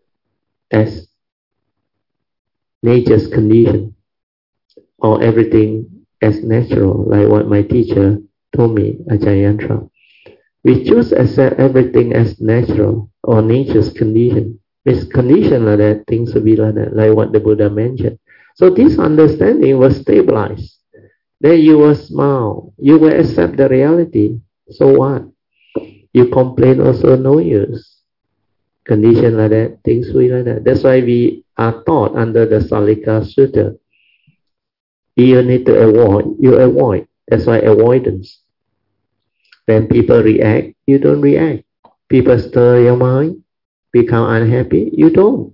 as nature's condition or everything as natural, like what my teacher told me, Ajahn Yantra. We choose accept everything as natural or nature's condition. It's condition like that, things will be like that, like what the Buddha mentioned. So this understanding will stabilize. Then you will smile. You will accept the reality. So what? You complain also no use. Condition like that, things will be like that. That's why we are taught under the Salika Sutta. You need to avoid, you avoid. That's why avoidance. When people react, you don't react. People stir your mind, become unhappy, you don't.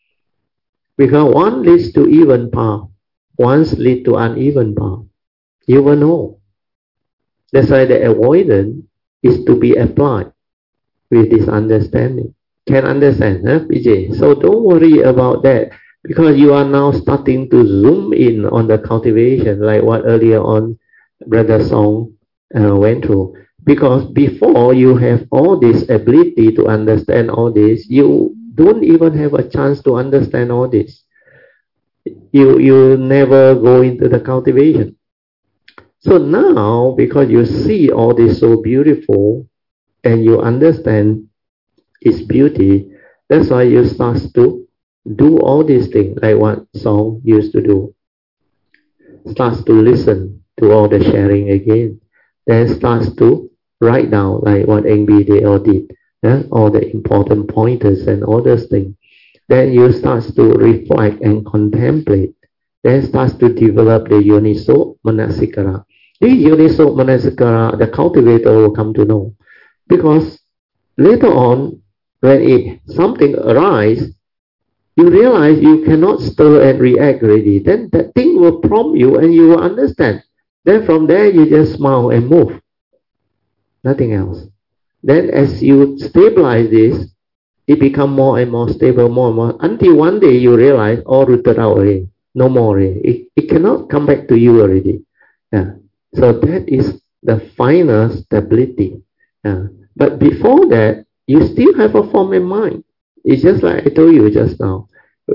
Because one leads to even path, one leads to uneven path. You will know. That's why the avoidance is to be applied with this understanding. Can understand, huh, P J? So don't worry about that. Because you are now starting to zoom in on the cultivation, like what earlier on Brother Song uh, went through. Because before you have all this ability to understand all this, you don't even have a chance to understand all this. You, you never go into the cultivation. So now, because you see all this so beautiful and you understand its beauty, that's why you start to do all these things, like what Song used to do. Starts to listen to all the sharing again. Then starts to write down, like what N B they all did, yeah? All the important pointers and all those things. Then you start to reflect and contemplate. Then starts to develop the Yoniso Manasikara. The Yoniso Manasikara, the cultivator will come to know. Because later on, when it, something arises, you realize you cannot stir and react already. Then that thing will prompt you and you will understand. Then from there, you just smile and move. Nothing else. Then as you stabilize this, it becomes more and more stable, more and more, until one day you realize all rooted out already. No more already. It, it cannot come back to you already. Yeah. So that is the final stability. Yeah. But before that, you still have a form in mind. It's just like I told you just now.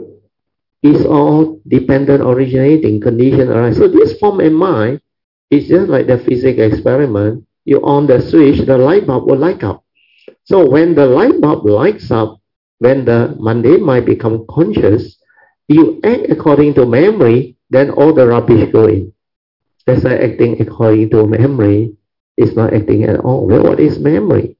It's all dependent, originating, condition arise. So this form in mind is just like the physics experiment. You on the switch, the light bulb will light up. So when the light bulb lights up, when the mundane mind becomes conscious, you act according to memory, then all the rubbish go in. That's why acting according to memory is not acting at all. Well, what is memory?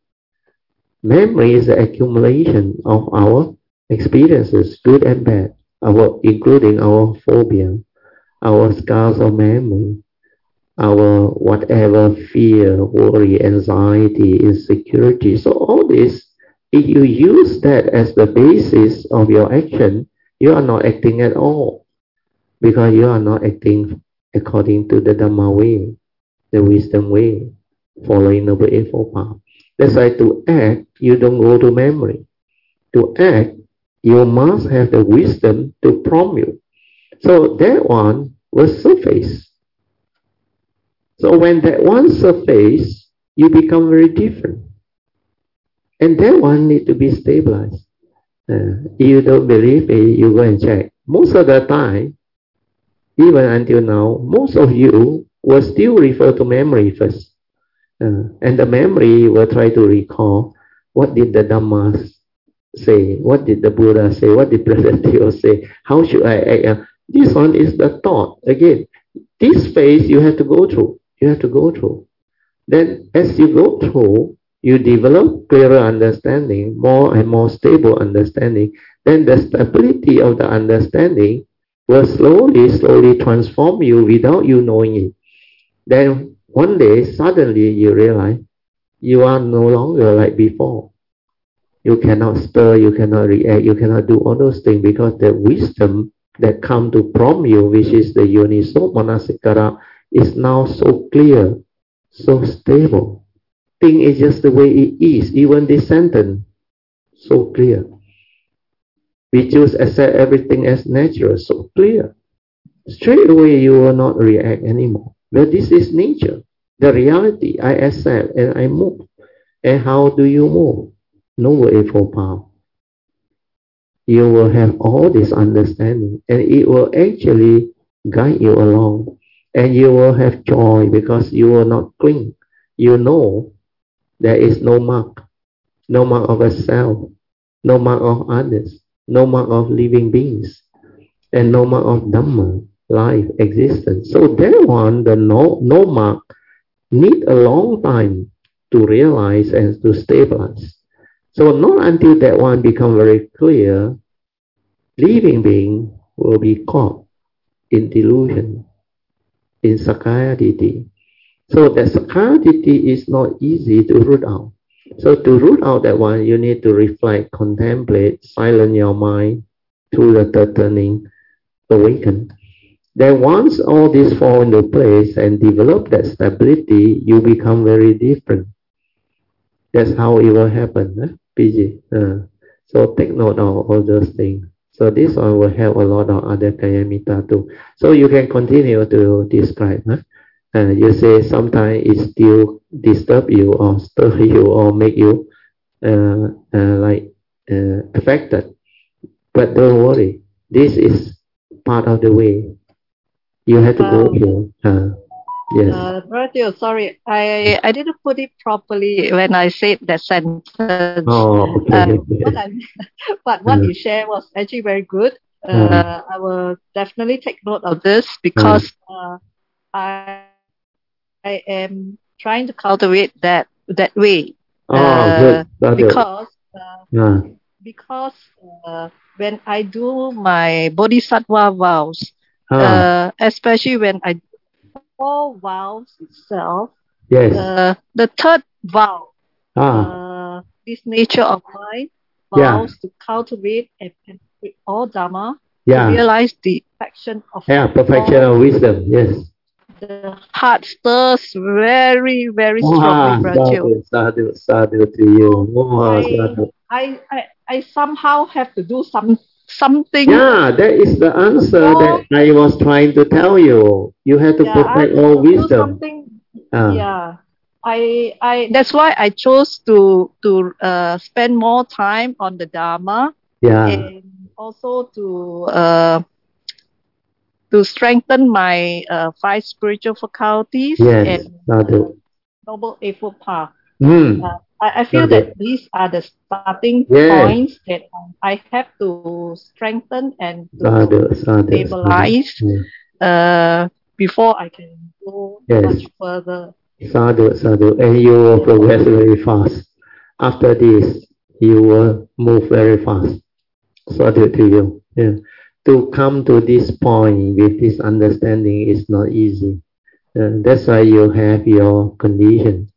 Memory is the accumulation of our experiences, good and bad, our, including our phobia, our scars of memory, our whatever fear, worry, anxiety, insecurity. So all this, if you use that as the basis of your action, you are not acting at all. Because you are not acting according to the Dhamma way, the wisdom way, following Noble Eightfold Path. That's why to act, you don't go to memory. To act, you must have the wisdom to prompt you. So that one will surface. So when that one surface, you become very different. And that one need to be stabilized. Uh, if you don't believe me, you go and check. Most of the time, even until now, most of you will still refer to memory first. Uh, and the memory will try to recall what did the Dhamma say, what did the Buddha say, what did Brother Theo say, how should I act? Uh, this one is the thought. Again, this phase you have to go through. You have to go through. Then as you go through, you develop clearer understanding, more and more stable understanding. Then the stability of the understanding will slowly, slowly transform you without you knowing it. Then one day, suddenly you realize you are no longer like before. You cannot stir, you cannot react, you cannot do all those things because the wisdom that come to prompt you, which is the Yoniso Manasikara, is now so clear, so stable. Thing is just the way it is, even this sentence, so clear. We choose accept everything as natural, so clear. Straight away you will not react anymore. But this is nature, the reality. I accept and I move. And how do you move? No way for power. You will have all this understanding and it will actually guide you along. And you will have joy because you will not cling. You know there is no mark, no mark of a self, no mark of others, no mark of living beings, and no mark of Dhamma, life, existence. So that one, the no, no mark, need a long time to realize and to stabilize. So not until that one become very clear, living being will be caught in delusion, in Sakaya Ditti. So that Sakaya Ditti is not easy to root out. So to root out that one, you need to reflect, contemplate, silence your mind through the third turning, awaken. Then once all this fall into place and develop that stability, you become very different. That's how it will happen, eh? P G. Uh, so take note of all those things. So this one will help a lot of other Kayamita too. So you can continue to describe. Huh? Uh, you say sometimes it still disturb you or stir you or make you uh, uh, like uh, affected. But don't worry. This is part of the way. You have to go here. Uh, yes. Uh, Brother, sorry, I, I didn't put it properly when I said that sentence. Oh, okay. Uh, okay. what I, but what uh, you shared was actually very good. Uh, uh, I will definitely take note of this because uh, I, I am trying to cultivate that that way. Oh, uh, good. Got it. because uh, Uh, because uh, when I do my Bodhisattva vows, ah, uh, especially when I four vows itself, yes. uh, the third vow, Ah, uh, this nature of mind yeah. vows to cultivate and penetrate all Dhamma, to Yeah. realize the perfection of Yeah, perfection all. of wisdom. Yes. The heart stirs very, very Wow, strongly, Brajil. sadhu, sadhu, sadhu to you. Wow, I, sadhu. I, I, I somehow have to do some something. Yeah, that is the answer more, that I was trying to tell you. You have to yeah, I protect have all to do wisdom. something. Ah, Yeah, I, I. That's why I chose to to uh, spend more time on the Dharma yeah. and also to uh, to strengthen my uh, five spiritual faculties Yes, and sadhu. uh, Noble Eightfold Path. Hmm. Uh, I, I feel Sadhu. that these are the starting Yes. points that um, I have to strengthen and to Sadhu, sadhu, stabilize sadhu. uh, before I can go Yes. much further. Sadhu, sadhu. And you will progress very fast. After this, you will move very fast. Sadhu to you. Yeah. To come to this point with this understanding is not easy. Uh, that's why you have your condition,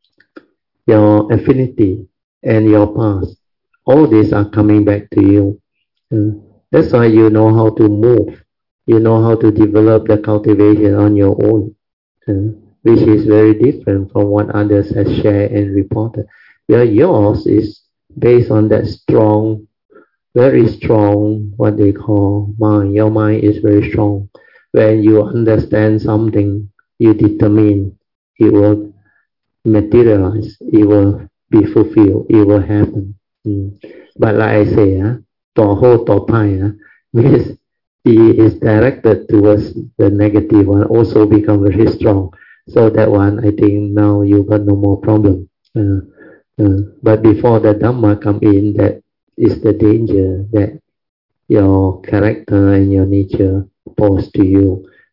your affinity, and your past. All these are coming back to you. Uh, that's why you know how to move. You know how to develop the cultivation on your own, uh, which is very different from what others have shared and reported. Where yours is based on that strong, very strong, what they call mind. Your mind is very strong. When you understand something, you determine it will materialize, it will be fulfilled, it will happen. Mm. But like I say, uh, ต่อโหต่อไป uh, means he is directed towards the negative one, also become very strong. So that one, I think now you got no more problem. Uh, uh, but before the Dhamma come in, that is the danger that your character and your nature pose to you.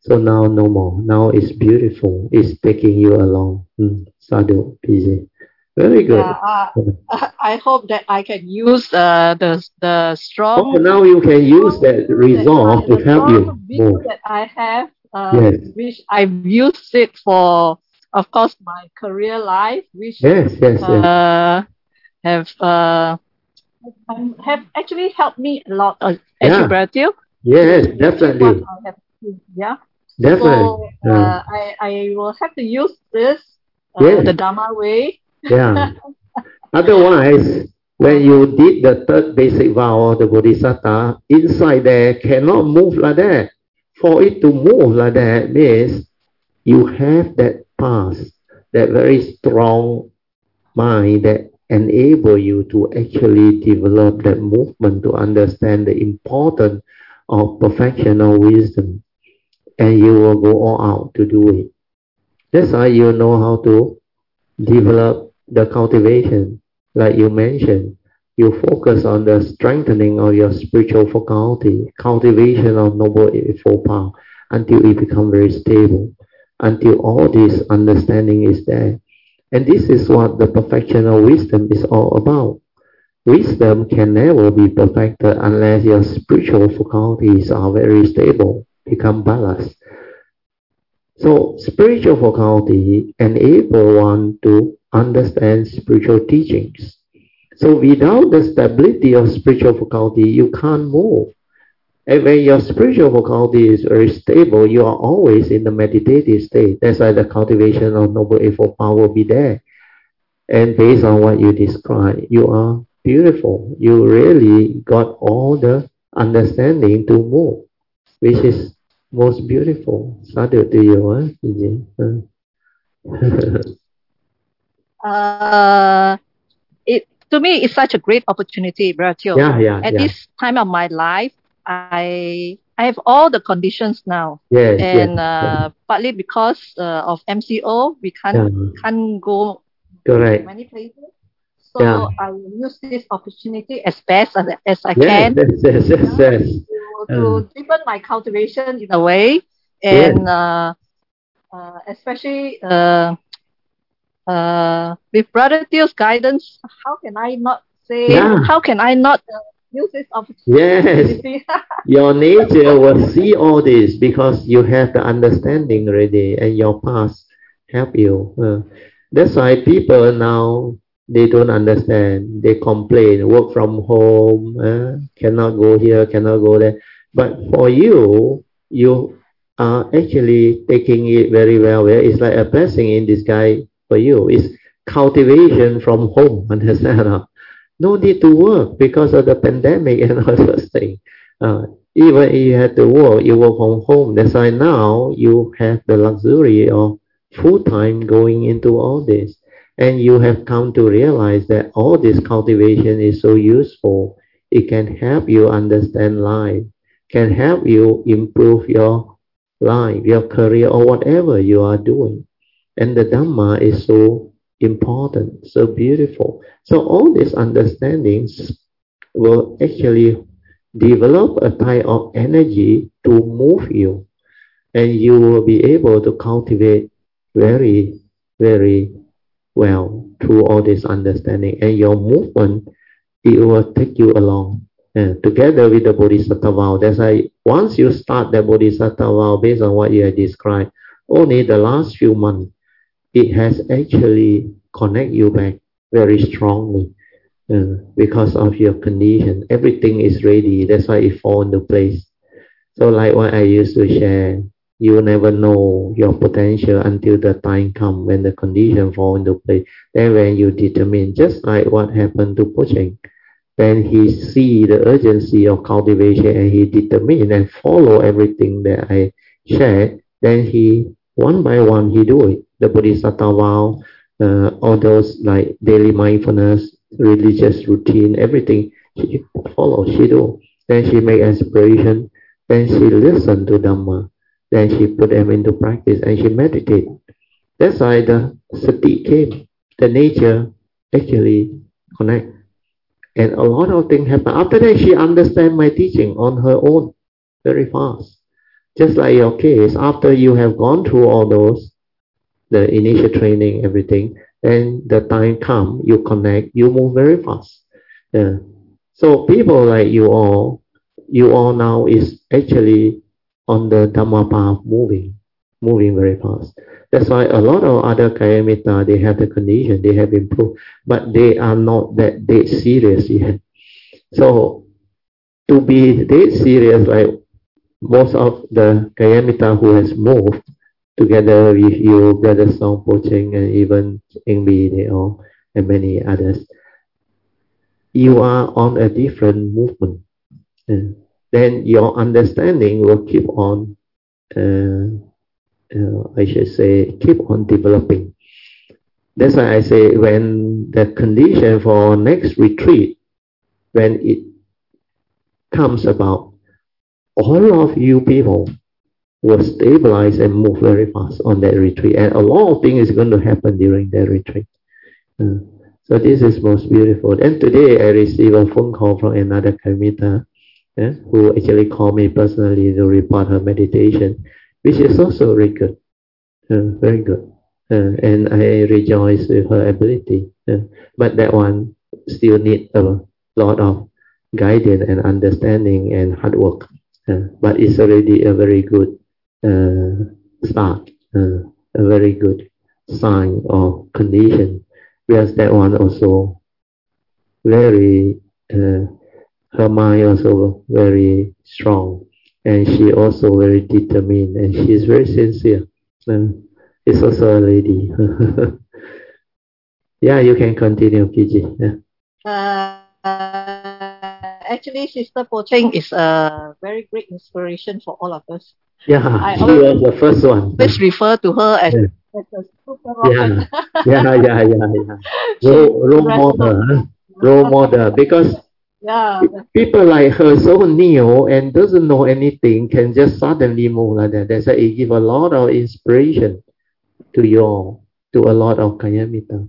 So now no more. Now it's beautiful. It's taking you along. Mm. Sadhu, P J. Very good. Yeah, uh, I hope that I can use uh, the the strong. Oh, now you can use that resolve that, to help you will move. that I have, uh, Yes. which I've used it for, of course, my career life, which Yes, yes, uh, yes. have uh, have actually helped me a lot uh, as Yeah. you Brazil. Yes, What definitely. I have, yeah. Definitely. So uh, I I will have to use this uh, Yes. the Dharma way. Yeah. Otherwise, when you did the third basic vow of the Bodhisattva, inside there cannot move like that. For it to move like that means you have that past, that very strong mind that enable you to actually develop that movement to understand the importance of perfection or wisdom. And you will go all out to do it. That's why you know how to develop the cultivation. Like you mentioned, you focus on the strengthening of your spiritual faculty, cultivation of noble eightfold power until it becomes very stable, until all this understanding is there. And this is what the perfection of wisdom is all about. Wisdom can never be perfected unless your spiritual faculties are very stable, become balanced. So spiritual faculty enable one to understand spiritual teachings. So without the stability of spiritual faculty, you can't move. And when your spiritual faculty is very stable, you are always in the meditative state. That's why the cultivation of noble eightfold power will be there. And based on what you describe, you are beautiful. You really got all the understanding to move, which is most beautiful. Sadhu to you, huh? uh, it to me it's such a great opportunity, Brazil. Yeah, yeah, At yeah. this time of my life, I I have all the conditions now. Yes, and yes. uh, partly because uh, of M C O, we can't Yeah. can't go Correct. many places. So Yeah. I will use this opportunity as best as, as I Yes, can yes, yes, yes, yes. to, to Uh, deepen my cultivation in a way, yes. and uh, uh, especially uh, uh, with Brother Theo's guidance, how can I not say? Yeah. How can I not uh, use this opportunity? Yes. Your nature will see all this because you have the understanding already and your past help you. Uh, that's why people now, they don't understand. They complain, work from home, uh, cannot go here, cannot go there. But for you, you are actually taking it very well. It's like a blessing in disguise for you. It's cultivation from home, understand? No need to work because of the pandemic and all those things. Uh, even if you have to work, you work from home. That's why now you have the luxury of full time going into all this. And you have come to realize that all this cultivation is so useful. It can help you understand life, can help you improve your life, your career, or whatever you are doing. And the Dhamma is so important, so beautiful. So all these understandings will actually develop a type of energy to move you, and you will be able to cultivate very, very well through all this understanding. And your movement, it will take you along. And together with the Bodhisattva vow, that's why once you start the Bodhisattva vow based on what you have described, only the last few months, it has actually connect you back very strongly uh, because of your condition. Everything is ready. That's why it fall into place. So like what I used to share, you never know your potential until the time come when the condition fall into place. Then when you determine, just like what happened to Pocheng, when he see the urgency of cultivation and he determine and follow everything that I shared, then he one by one he do it. The Bodhisattva vow, uh, all those like daily mindfulness, religious routine, everything she follow, she do. Then she make aspiration, then she listen to Dhamma, then she put them into practice and she meditate. That's why the sati came. The nature actually connect. And a lot of things happen. After that, she understand my teaching on her own very fast. Just like your case, after you have gone through all those, the initial training, everything, then the time come, you connect, you move very fast. Yeah. So people like you all, you all now is actually on the Dhamma path moving, moving very fast. That's why a lot of other Kayamita, they have the condition, they have improved, but they are not that dead serious yet. So to be dead serious, like most of the Kayamita who has moved together with you, Brother Song Pocheng, and even Ingbi, they all, and many others, you are on a different movement. Uh, then your understanding will keep on, uh, uh, I should say, keep on developing. That's why I say when the condition for next retreat, when it comes about, all of you people will stabilize and move very fast on that retreat. And a lot of things is going to happen during that retreat. Uh, so this is most beautiful. And today I received a phone call from another Kayamita, yeah, who actually called me personally to report her meditation, which is also very good, uh, very good. Uh, and I rejoice with her ability. Uh, but that one still needs a lot of guidance and understanding and hard work. Uh, but it's already a very good uh, start, uh, a very good sign or condition. Whereas that one also very, uh, her mind also very strong, and she also very determined, and she is very sincere. Uh, it's also a lady. Yeah, you can continue, P G. Yeah. Uh, actually, Sister Pocheng is a very great inspiration for all of us. Yeah, I she was the first one. always refer to her as, yeah. as a super Yeah, rocket. yeah, yeah, yeah, yeah. Role, role model, huh? Role model, because yeah. people like her so new and doesn't know anything can just suddenly move like that. That's why it give a lot of inspiration to you all, to a lot of Kayamita.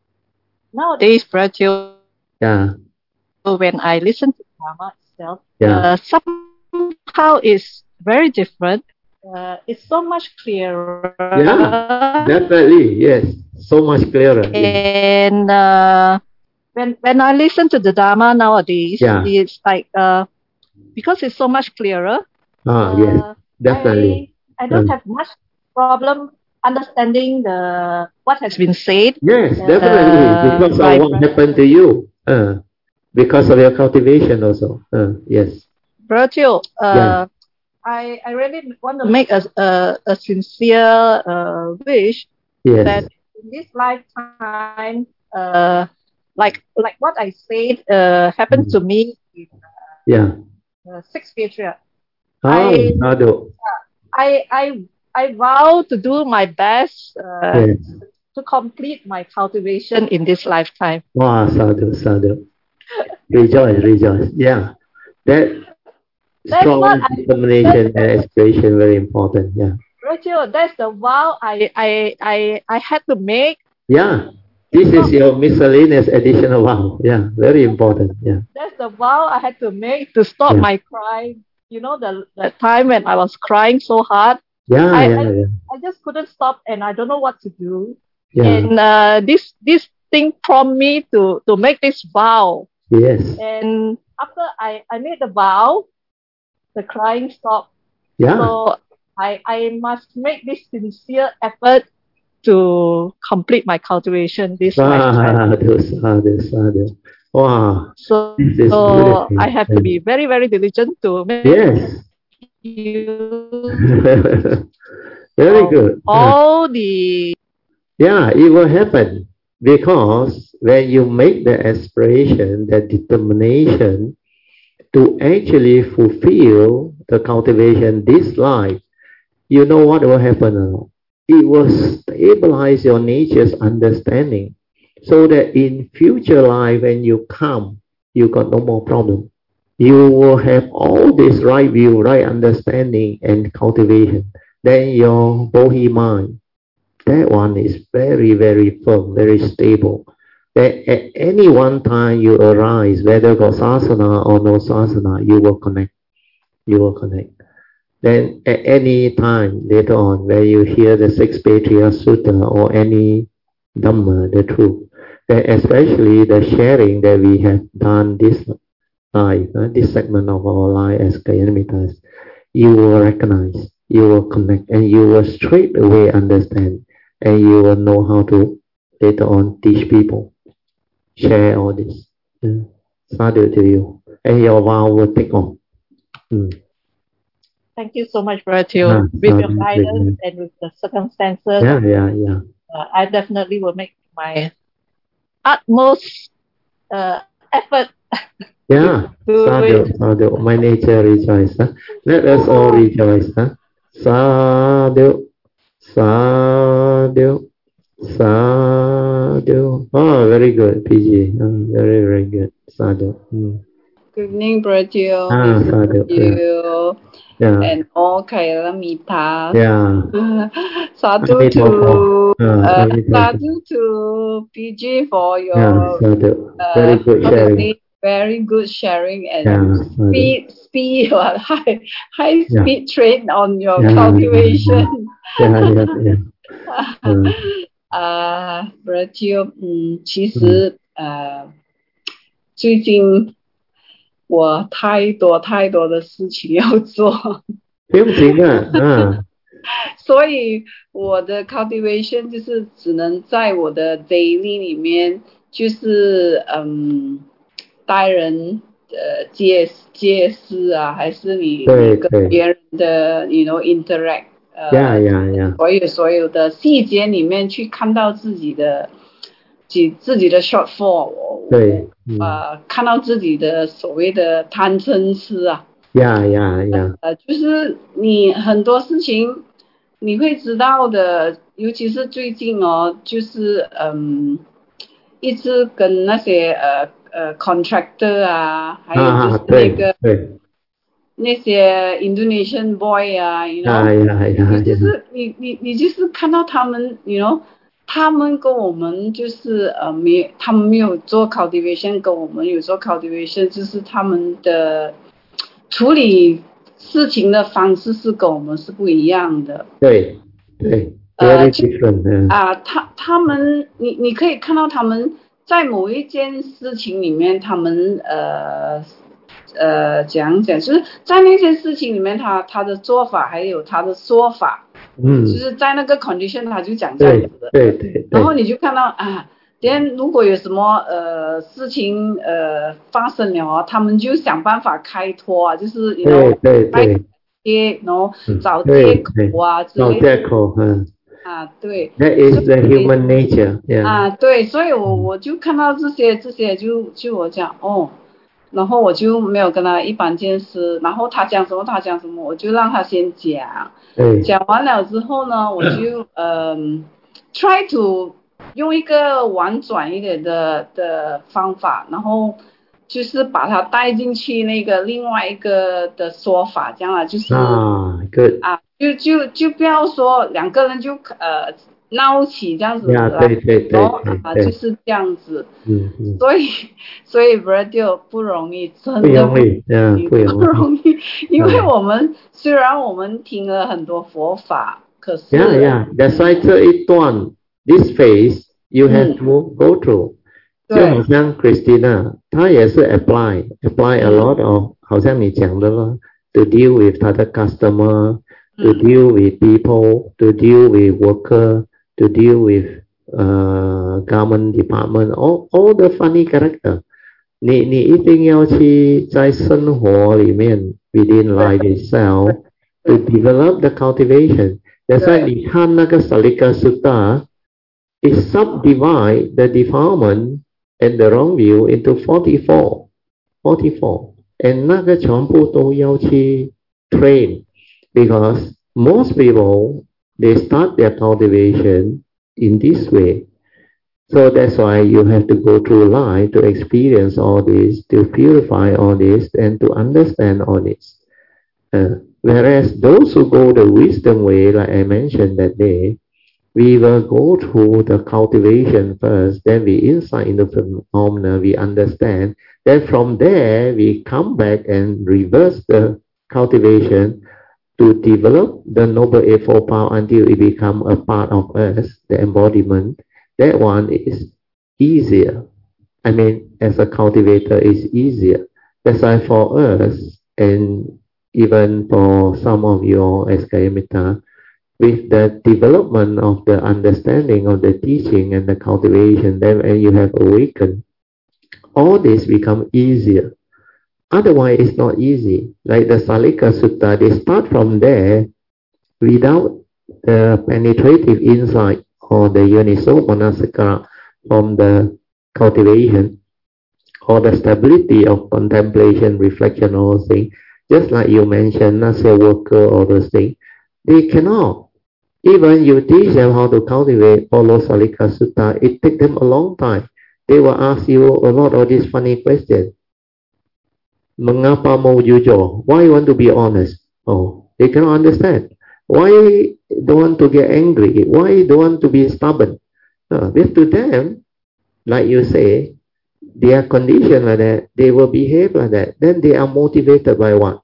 Nowadays, Bratil, Yeah. when I listen to Dharma itself, Yeah. uh, somehow it's very different. Uh, it's so much clearer. Yeah, definitely, yes. So much clearer. And uh, when when I listen to the Dharma nowadays, yeah. it's like uh, because it's so much clearer. Ah, uh, yes, definitely. I, I don't uh. have much problem understanding the what has been said. Yes, uh, definitely, because by of what happened to you. Uh, because of your cultivation also. Uh, yes. Virgil, uh, yeah. I, I really want to make a, a, a sincere uh, wish yes. that in this lifetime, uh, like like what I said uh, happened mm. to me in uh, yeah. uh, sixth patriarch. Oh, I, sadhu. I, I, I vow to do my best uh, yes. to complete my cultivation in this lifetime. Wow, sadhu, sadhu. Rejoice, rejoice. Yeah. That That's strong determination I, and aspiration very important. Yeah. Rachel, that's the vow I, I, I, I had to make. Yeah. This is your miscellaneous additional vow. Yeah, very important. Yeah. That's the vow I had to make to stop yeah. my crying. You know, the, the time when I was crying so hard. Yeah, I, yeah, I, yeah. I just couldn't stop and I don't know what to do. Yeah. And uh, this this thing prompted me to, to make this vow. Yes. And after I, I made the vow, the crying stopped. Yeah. So I, I must make this sincere effort to complete my cultivation this lifetime. Sadhu, sadhu, sadhu. Wow. So, so I have to be very, very diligent to make yes. you very all, good. All the yeah, it will happen because when you make the aspiration, the determination to actually fulfill the cultivation this life, you know what will happen? It will stabilize your nature's understanding so that in future life when you come, you got no more problem. You will have all this right view, right understanding and cultivation. Then your bodhi mind, that one is very, very firm, very stable. That at any one time you arise, whether got sasana or no sasana, you will connect. You will connect. then at any time later on, where you hear the Six Patriarch Sutta or any Dhamma, the truth, then especially the sharing that we have done this life, uh, this segment of our life as Kalyana, you will recognize, you will connect, and you will straight away understand, and you will know how to later on teach people, share all this. Yeah. Sadhu to you, and your vow will take on. Mm. Thank you so much, Brother Teo. Ah, with your sadhu, guidance yeah. and with the circumstances, Yeah, yeah, yeah. Uh, I definitely will make my utmost uh, effort. Yeah, to sadhu, it. sadhu. My nature rejoice. Huh? Let us all rejoice. Huh? Sadhu, sadhu, sadhu. Oh, very good, P G. Mm, very, very good. Sadhu. Mm. Good evening, Brother Teo. Ah, This is sadhu. Yeah. you Yeah. and all Kailamitas. Yeah. Sadhu Amitabha. to Ah, uh, Amitabha. sadhu to P G for Yeah, your sadhu. uh, Very good how to sharing. say, very good sharing and Yeah, sadhu. speed speed or high high Yeah. speed train on your Yeah, cultivation. Yeah, yeah, yeah. Mm. 啊 Brother Teo，嗯，其实呃，最近我太多太多的事情要做， 不用紧啊，啊， 所以我的 cultivation 就是只能在我的 daily 里面，就是嗯，待人呃接接事啊，还是你对你跟对别人的 you know interact，呃， 呀呀呀， 所有所有的细节里面去看到自己的自自己的 shortfall，我对，嗯， 呃看到自己的所谓的贪嗔痴啊。 呀呀呀， 呃，就是你很多事情你会知道的，尤其是最近哦，就是嗯，一直跟那些呃呃 contractor 啊，还有就啊， 是那对个对， 那些 Indonesian boy 啊，you 呀 know， 呀呀你就呀， 是你你你就是看到他们，you know，他们跟我们就是呃没，他们没有做 cultivation，跟我们有做 cultivation，就是他们的处理事情的方式是跟我们是不一样的。 对对，very 呃，就 different，嗯， 啊，他他们，你你可以看到他们在某一件事情里面，他们呃呃讲讲，就是在那件事情里面他，他的做法还有他的说法， 嗯， 就是在那个 condition 他就讲这样对子的， 对对然后对， 你就看到啊，连如果有什么呃事情呃发生了啊，他们就想办法开脱啊，就是你 know 对对对， 接，然后嗯， 找对借对， 口啊之找类的。 借口，嗯啊，对， ，that is the human nature，yeah， 啊，对，所以我嗯我就看到这些这些就就我讲哦，然后我就没有跟他一般见识，然后他讲什么他讲什么，我就让他先讲， 对， 讲完了之后呢，我就嗯 try to 用一个婉转一点的的方法，然后就是把它带进去那个另外一个的说法，这样啊，就是啊，good， 啊，就就就不要说两个人就呃闹起这样子呀， 来， 对对对然后啊对对， 就是这样子， 嗯嗯， 所以所以 radio 不容易，真不的容易，嗯，不不容易， 容易，因为嗯。 我们虽然我们听了很多佛法，可是 Yeah, yeah. That's why 这一段 this phase you have 嗯 to go through. 就好对像 Christina，她也是 apply apply a 嗯 lot of，好像你讲的咯，to deal with 她的 customer，to 嗯 deal with people，to deal with worker，to deal with 呃 government department，all all the funny character。你你一定要去在生活里面 within life itself to develop the cultivation。That's why 你看那个 Salika Sutta it subdivide the defilement and the wrong view into forty-four, forty-four, and 那个全部都要去 train because most people they start their cultivation in this way. So that's why you have to go through life to experience all this, to purify all this, and to understand all this. Uh, whereas those who go the wisdom way, like I mentioned that day, we will go through the cultivation first, then we insight into the phenomena, we understand. Then from there, we come back and reverse the cultivation to develop the Noble Eightfold Path until it become a part of us, the embodiment, that one is easier. I mean, as a cultivator, it's easier. That's why for us, and even for some of you as Kayamita, with the development of the understanding of the teaching and the cultivation, then when you have awakened, all this become easier. Otherwise, it's not easy. Like the Salika Sutta, they start from there without the penetrative insight or the Yoniso Manasikara from the cultivation or the stability of contemplation, reflection, all those things. Just like you mentioned, Nasya worker, all those things, they cannot. Even you teach them how to cultivate, follow Salika Sutta, it takes them a long time. They will ask you a lot of these funny questions. Mengapa mau jujur? Why you want to be honest? Oh, they cannot understand. Why don't want to get angry? Why don't want to be stubborn? Uh, because to them, like you say, they are conditioned like that, they will behave like that. Then they are motivated by what?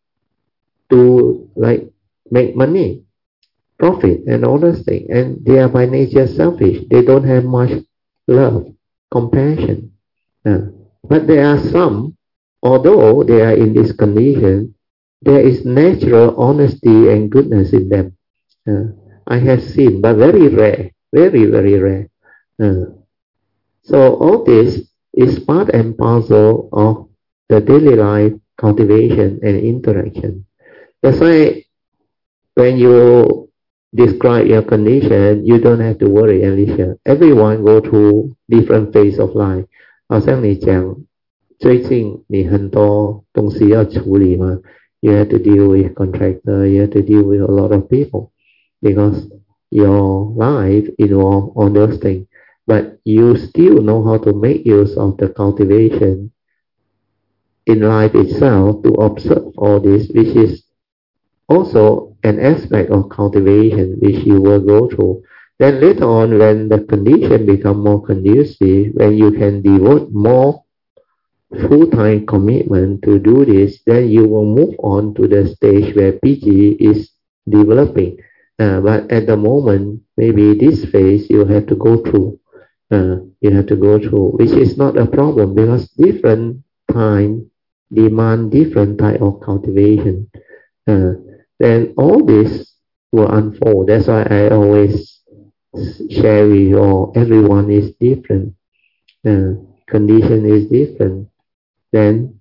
To like make money, profit, and all those things. And they are by nature selfish. They don't have much love, compassion. Uh, but there are some, although they are in this condition, there is natural honesty and goodness in them. Uh, I have seen, but very rare, very, very rare. Uh, so all this is part and parcel of the daily life cultivation and interaction. That's why when you describe your condition, you don't have to worry, Alicia. Everyone go through different phase of life. 好像你讲最近你很多东西要处理嘛 you have to deal with contractor, you have to deal with a lot of people because your life involves all those things. But you still know how to make use of the cultivation in life itself to observe all this, which is also an aspect of cultivation which you will go through. Then later on, when the condition become more conducive, when you can devote more full-time commitment to do this, then you will move on to the stage where P G is developing. Uh, but at the moment, maybe this phase you have to go through. Uh, you have to go through, which is not a problem because different time demand different type of cultivation. Uh, then all this will unfold. That's why I always share with you all, everyone is different. Uh, condition is different. Then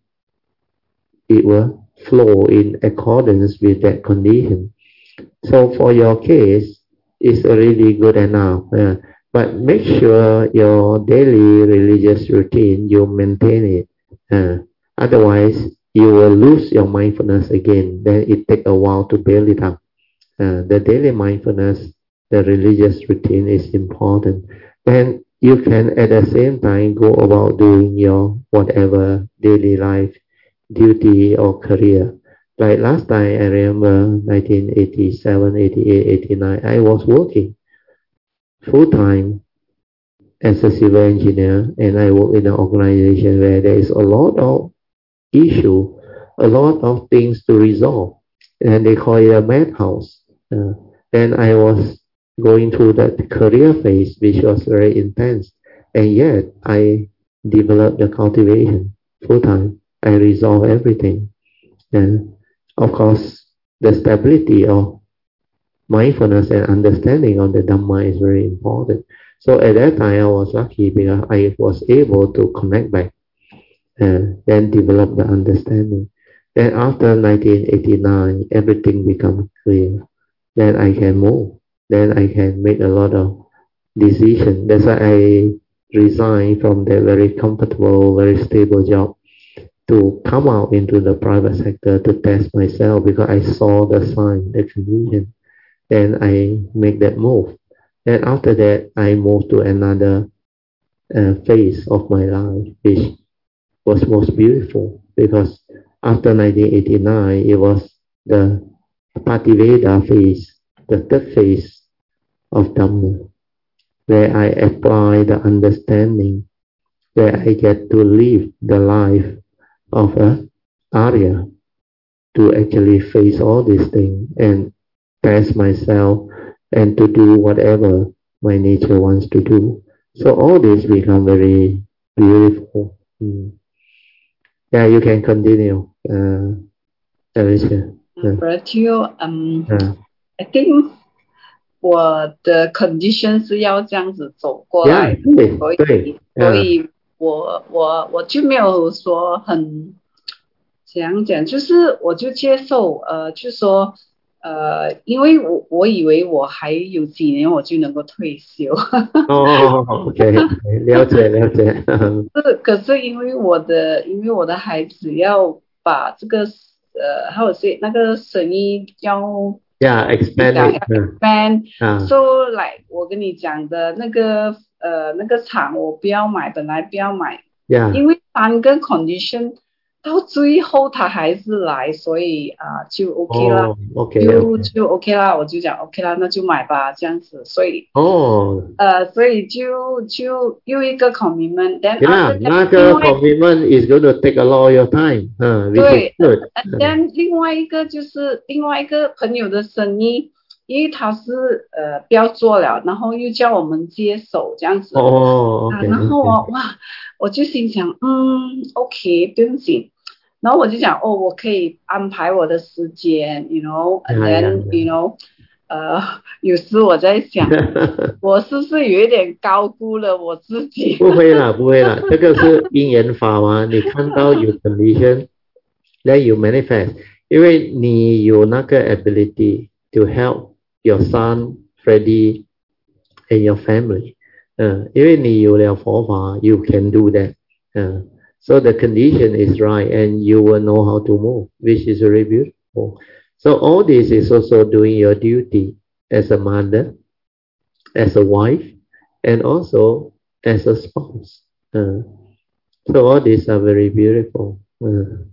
it will flow in accordance with that condition. So for your case, it's really good enough. Uh, but make sure your daily religious routine, you maintain it. Uh, otherwise, you will lose your mindfulness again. Then it takes a while to build it up. Uh, the daily mindfulness, the religious routine is important. Then you can at the same time go about doing your whatever daily life duty or career. Like last time, I remember nineteen eighty-seven, eighty-eight, eighty-nine, I was working full-time as a civil engineer, and I work in an organization where there is a lot of issue, a lot of things to resolve, and they call it a madhouse. Uh, then I was going through that career phase, which was very intense, and yet I developed the cultivation full-time. I resolve everything. And of course, the stability of mindfulness and understanding of the Dhamma is very important. So at that time, I was lucky because I was able to connect back and then develop the understanding. Then after nineteen eighty-nine, everything becomes clear. Then I can move. Then I can make a lot of decisions. That's why I resigned from that very comfortable, very stable job to come out into the private sector to test myself because I saw the sign, the condition. Then I make that move. Then after that, I moved to another uh, phase of my life, which was most beautiful because after nineteen eighty-nine, it was the Pativeda phase, the third phase of Dhamma, where I apply the understanding, where I get to live the life of a Arya, to actually face all these things and test myself and to do whatever my nature wants to do. So all this become very beautiful. Mm. Yeah, you can continue, uh, Alicia. Uh, Brother Teo, um, uh, I think 我的 condition 是要这样子走过来的， yeah, 所以对， 所以我我我就没有说很怎样讲，就是我就接受，呃，就说，呃，因为我我以为我还有几年我就能够退休。 哦 ，OK， 了解了解。 是，可是因为我的因为我的孩子要把这个呃，还有些那个生意要 Yeah, expand it. expand. 啊 So like 我跟你讲的那个呃那个厂我不要买，本来不要买， ，Yeah， 因为三个 condition 到最后他还是来，所以啊、呃、就 OK 啦， 哦 ，OK， 就就 OK 啦，我就讲 OK 啦，那就买吧这样子，所以哦， 呃所以就就又一个 commitment， then yeah， after that 那个另外 commitment is going to take a lot of your time. 嗯对 ，which is good. and then 另外一个就是另外一个朋友的生意，因为他是呃不要做了，然后又叫我们接手这样子， 哦啊， ，OK， 然后哦哇，我就心想嗯 OK 不用紧，然后我就讲哦我可以安排我的时间 you know and 呀呀 then 呀 you know 呃有时我在想我是不是有一点高估了我自己。 不会啦，不会啦，这个是因缘法嘛，你看到有 condition， then you manifest， 因为你有那个 ability to help your son Freddie and your family， 嗯，因为你有了佛法 you can do that， 嗯 so the condition is right and you will know how to move, which is very beautiful. So all this is also doing your duty as a mother, as a wife, and also as a spouse. Uh, so all these are very beautiful. Uh,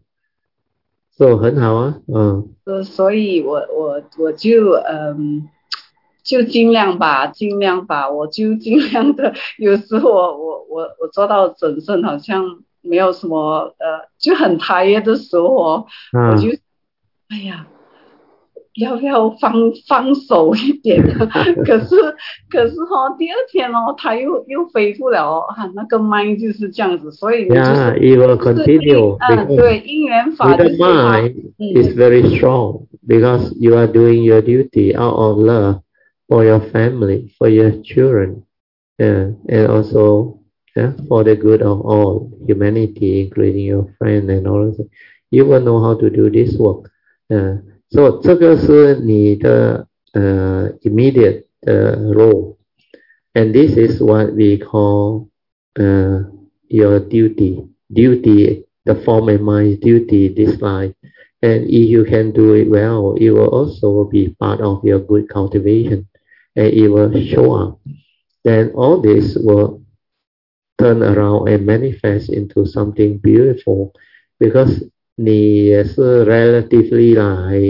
so 很好啊，嗯， 呃，所以我我我就嗯，就尽量吧，尽量吧，我就尽量的。有时候我我我我做到整身好像没有什么呃，就很 tired 的时候哦， 啊我就哎呀。要不要放放手一点？可是可是哦，第二天哦，他又又恢复了哦，啊，那个mind就是这样子，所以你就是 Yeah, it will 就是 continue 嗯， because 对，因缘法 with 就 the 是它， mind 嗯 is very strong because you are doing your duty out of love for your family, for your children, yeah, and also yeah, for the good of all humanity, including your friend and all of that. You will know how to do this work. Yeah. So 这个是你的呃 immediate 的 role, and this is what we call uh, your duty. Duty, the form and mind duty, this life. And if you can do it well, it will also be part of your good cultivation, and it will show up. Then all this will turn around and manifest into something beautiful, because 你也是 relatively 啦，还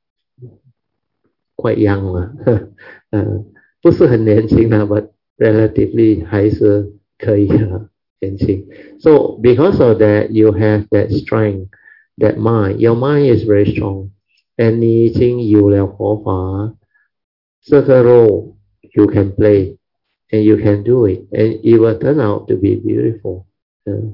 quite young 啦，呃，不是很年轻啦 but relatively 还是可以啦，年轻。So because of that, you have that strength, that mind. Your mind is very strong, and 你已经有了佛法，这个 role you can play, and you can do it, and it will turn out to be beautiful. Uh,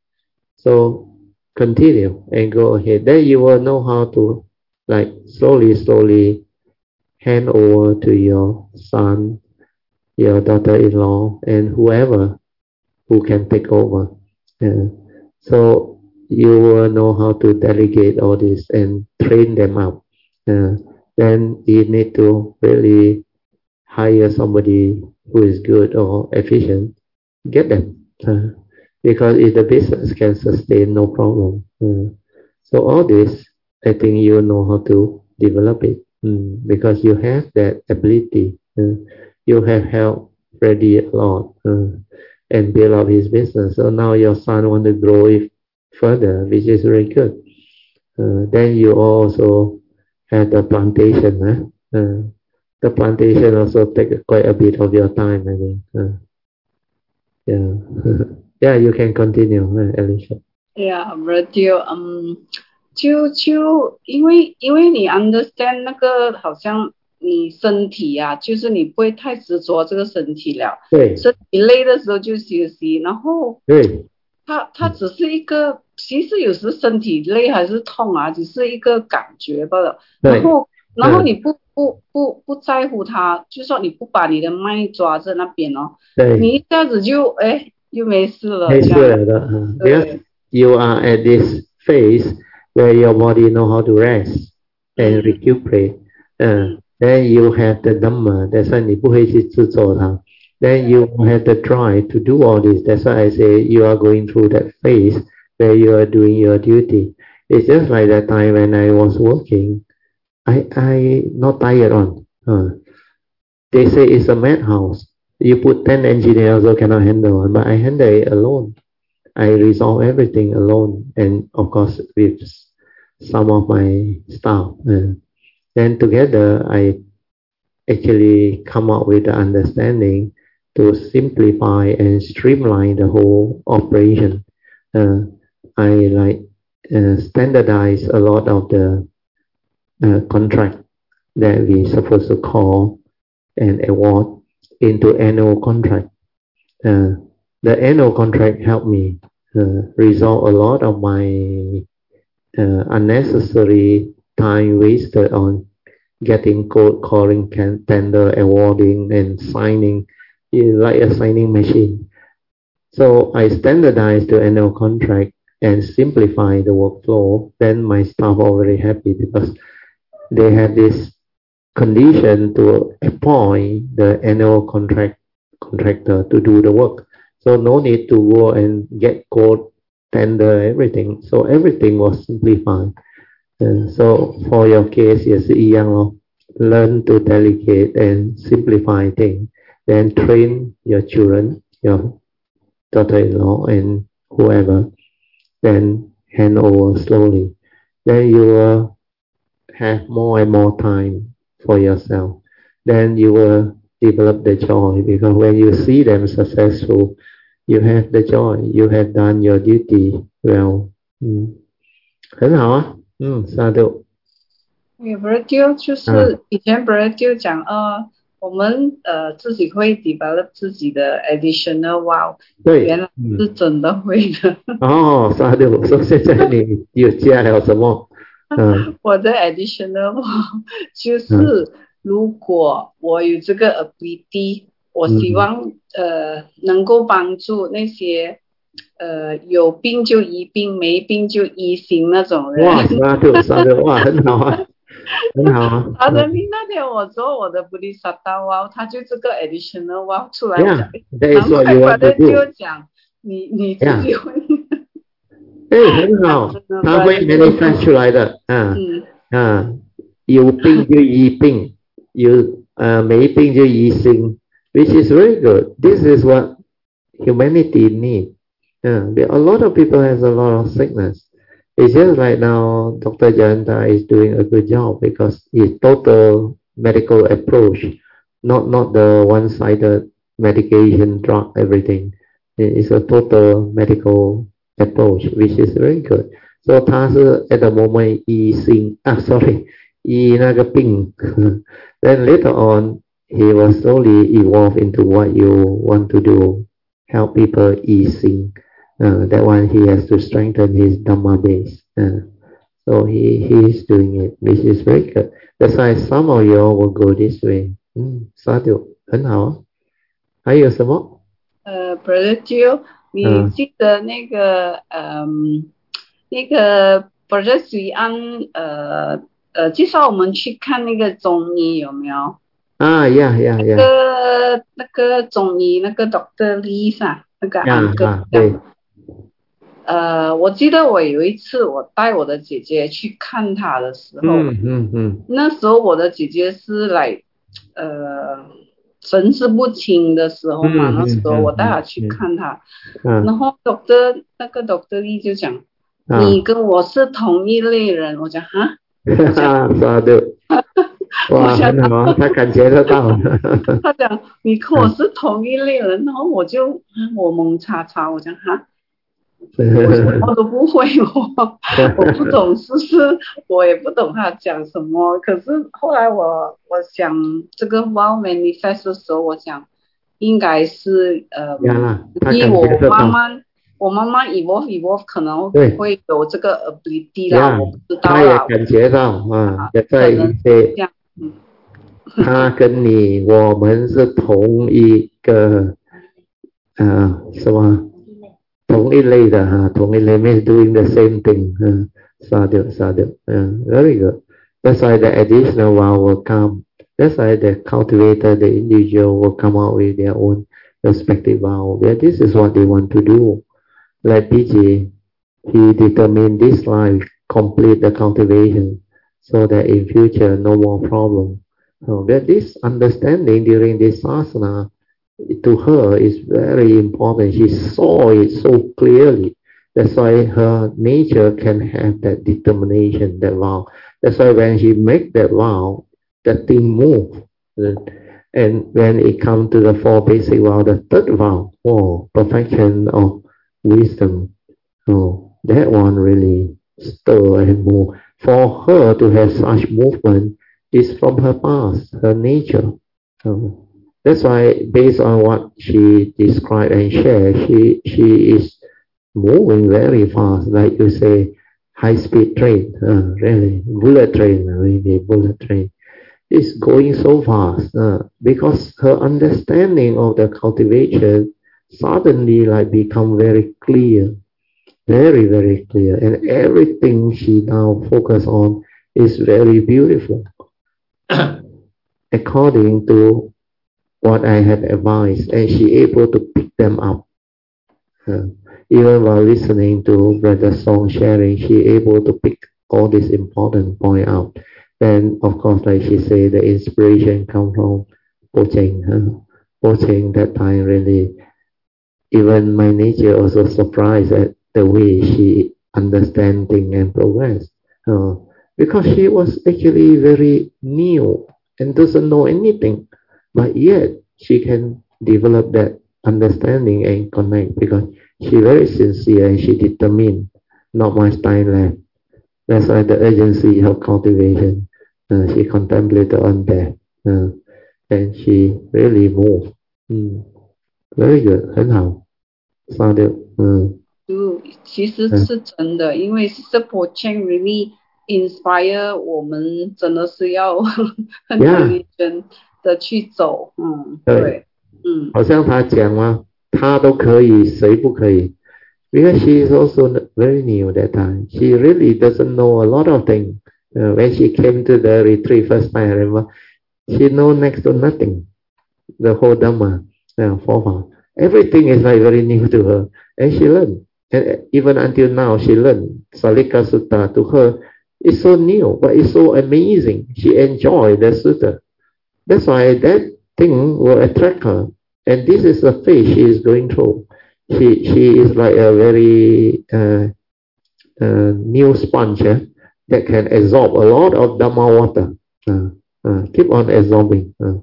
so continue and go ahead. Then you will know how to, like, slowly, slowly hand over to your son, your daughter-in-law, and whoever who can take over. Uh, so you will know how to delegate all this and train them up. Uh, then you need to really hire somebody who is good or efficient, get them. Uh, because if the business can sustain, no problem. Uh, so all this, I think you know how to develop it, mm, because you have that ability. Uh, you have helped Freddie a lot uh, and build up his business. So now your son want to grow it further, which is very good. Uh, then you also have the plantation. Huh? Uh, the plantation also take quite a bit of your time, I think. Uh, yeah. Yeah, you can continue, uh, Alicia. Yeah, radio. Um, 就就因为因为你 understand 那个好像你身体啊，就是你不会太执着这个身体了。 对。 身体累的时候就休息，然后对。 它它只是一个，其实有时身体累还是痛啊，只是一个感觉罢了。然后然后你不不不不在乎它，就说你不把你的脉抓在那边哦， 对。 你一下子就哎又没事了。 没事了的，嗯。Because you are at this phase where your body know how to rest and recuperate. Uh, then you have the Dhamma. That's why 你不会去执着它。Then you have the drive to do all this. That's why I say you are going through that phase where you are doing your duty. It's just like that time when I was working. I I not tired on. Uh, they say it's a madhouse. You put ten engineers also cannot handle one, but I handle it alone. I resolve everything alone, and of course with some of my staff. Uh, then together, I actually come up with the understanding to simplify and streamline the whole operation. Uh, I like uh, standardize a lot of the uh, contract that we supposed to call and award into annual contract. Uh, the annual contract helped me uh, resolve a lot of my uh, unnecessary time wasted on getting code calling, tender, awarding, and signing, like a signing machine. So I standardized the annual contract and simplify the workflow. Then my staff are very happy because they had this condition to appoint the annual contract contractor to do the work. So no need to go and get code, tender, everything. So everything was simplified. Uh, so for your case, yes, young, learn to delegate and simplify things. Then train your children, your daughter-in-law, and whoever. Then hand over slowly. Then you will have more and more time for yourself. Then you will develop the joy, because when you see them successful, you have the joy. You have done your duty well. 嗯，很好啊。嗯，沙豆。 也不是就就是以前不是就讲呃，我们呃自己会 develop 自己的 additional wow。 对， 原来是真的会的。 哦，沙豆，说现在你有加了什么？嗯， 我的 additional wow 就是如果我有这个 ability，我希望呃能够帮助那些。呃，有病就医病，没病就医心那种人。 哇，沙豆沙豆，哇，很好啊，很好啊。 好的，你那天我说我的 Bodhisattva wow，他就这个 additional wow 出来讲， 难怪我的就讲你你自己会。 哎，很好，他会 manifest 出来的，啊，啊，有病就医病，有呃没病就医心 ，which is very good. This is what humanity needs. Yeah, a lot of people has a lot of sickness. It's just like now Doctor Jayanta is doing a good job because it's total medical approach, not not the one-sided medication, drug, everything. It's a total medical approach, which is very good. So 他是 at the moment 医心啊 sorry 医那个病then later on he will slowly evolve into what you want to do, help people 医心. Uh, that one he has to strengthen his Dhamma base. Uh, so he, he is doing it, which is very good. That's why some of you all will go this way. 嗯，沙丢很好啊。还有什么？ 呃 ，Brother Joe， 你记得那个嗯，那个 Brother 水安呃呃介绍我们去看那个中医有没有？ 啊呀呀呀！ 那个那个中医那个 Doctor Lisa 那个安哥。 对。 呃，我记得我有一次我带我的姐姐去看她的时候， 嗯嗯嗯， 那时候我的姐姐是来，呃，神志不清的时候嘛， 嗯、 那时候我带她去看她， 嗯、 然后 doctor 那个 doctor Lee 就讲， 啊、 你跟我是同一类人，我讲哈， 哈哈，是的，哇，很好，他感觉得到， 他讲你跟我是同一类人，然后我就我懵叉叉，我讲哈。 我什么都不会，我我不懂，是不是？我也不懂他讲什么。可是后来我我想这个 Wow Manifest 的时候，我想应该是呃，以我慢慢我慢慢 evolve evolve 可能会有这个 ability 啦，我不知道啦。 他也感觉到啊，在一些， 嗯， 他跟你我们是同一个呃什么？同一类的哈，同一类 means doing the same thing. Uh, sadhu, sadhu. Uh, very good. That's why the additional vow will come. That's why the cultivator, the individual will come out with their own respective vow. Yeah, this is what they want to do. Like P J, he determined this life, complete the cultivation, so that in future no more problem. So that this understanding during this asana, to her is very important. She saw it so clearly. That's why her nature can have that determination, that vow. That's why when she make that vow, that thing move. And when it comes to the four basic vow, the third vow, oh, perfection of wisdom. Oh, that one really stir and move. For her to have such movement is from her past, her nature. Oh. That's why, based on what she described and shared, she she is moving very fast, like you say, high-speed train, uh, really, bullet train, really, bullet train. It's going so fast uh, because her understanding of the cultivation suddenly like become very clear, very, very clear, and everything she now focus on is very beautiful, according to what I have advised, and she able to pick them up. Uh, even while listening to Brother Song sharing, she able to pick all this important point out. Then, of course, like she say, the inspiration come from Po Cheng. Huh? Po Cheng that time really, even my nature also surprised at the way she understand things and progress. Uh, because she was actually very new and doesn't know anything. But yet, she can develop that understanding and connect because she very sincere and she determined. Not much time left. That's why the urgency of cultivation. Uh, she contemplated on that. Uh, and she really moved. Mm. Very good. 很好。Sounded, 嗯。 就其实是真的，因为 support chain really inspire 我们，真的是要很 diligent 的去走，嗯，对，嗯， 好像他讲嘛，他都可以，谁不可以 ？Because she is also very new that time. She really doesn't know a lot of things. Uh, when she came to the retreat first time, I remember, she know next to nothing. The whole Dhamma, uh, form, everything is like very new to her, and she learned. And even until now, she learned. Salika Sutta to her is so new, but it's so amazing. She enjoyed the sutta. That's why that thing will attract her. And this is the phase she is going through. She she is like a very uh, uh, new sponge eh, that can absorb a lot of Dhamma water. Uh, uh, keep on absorbing. Uh.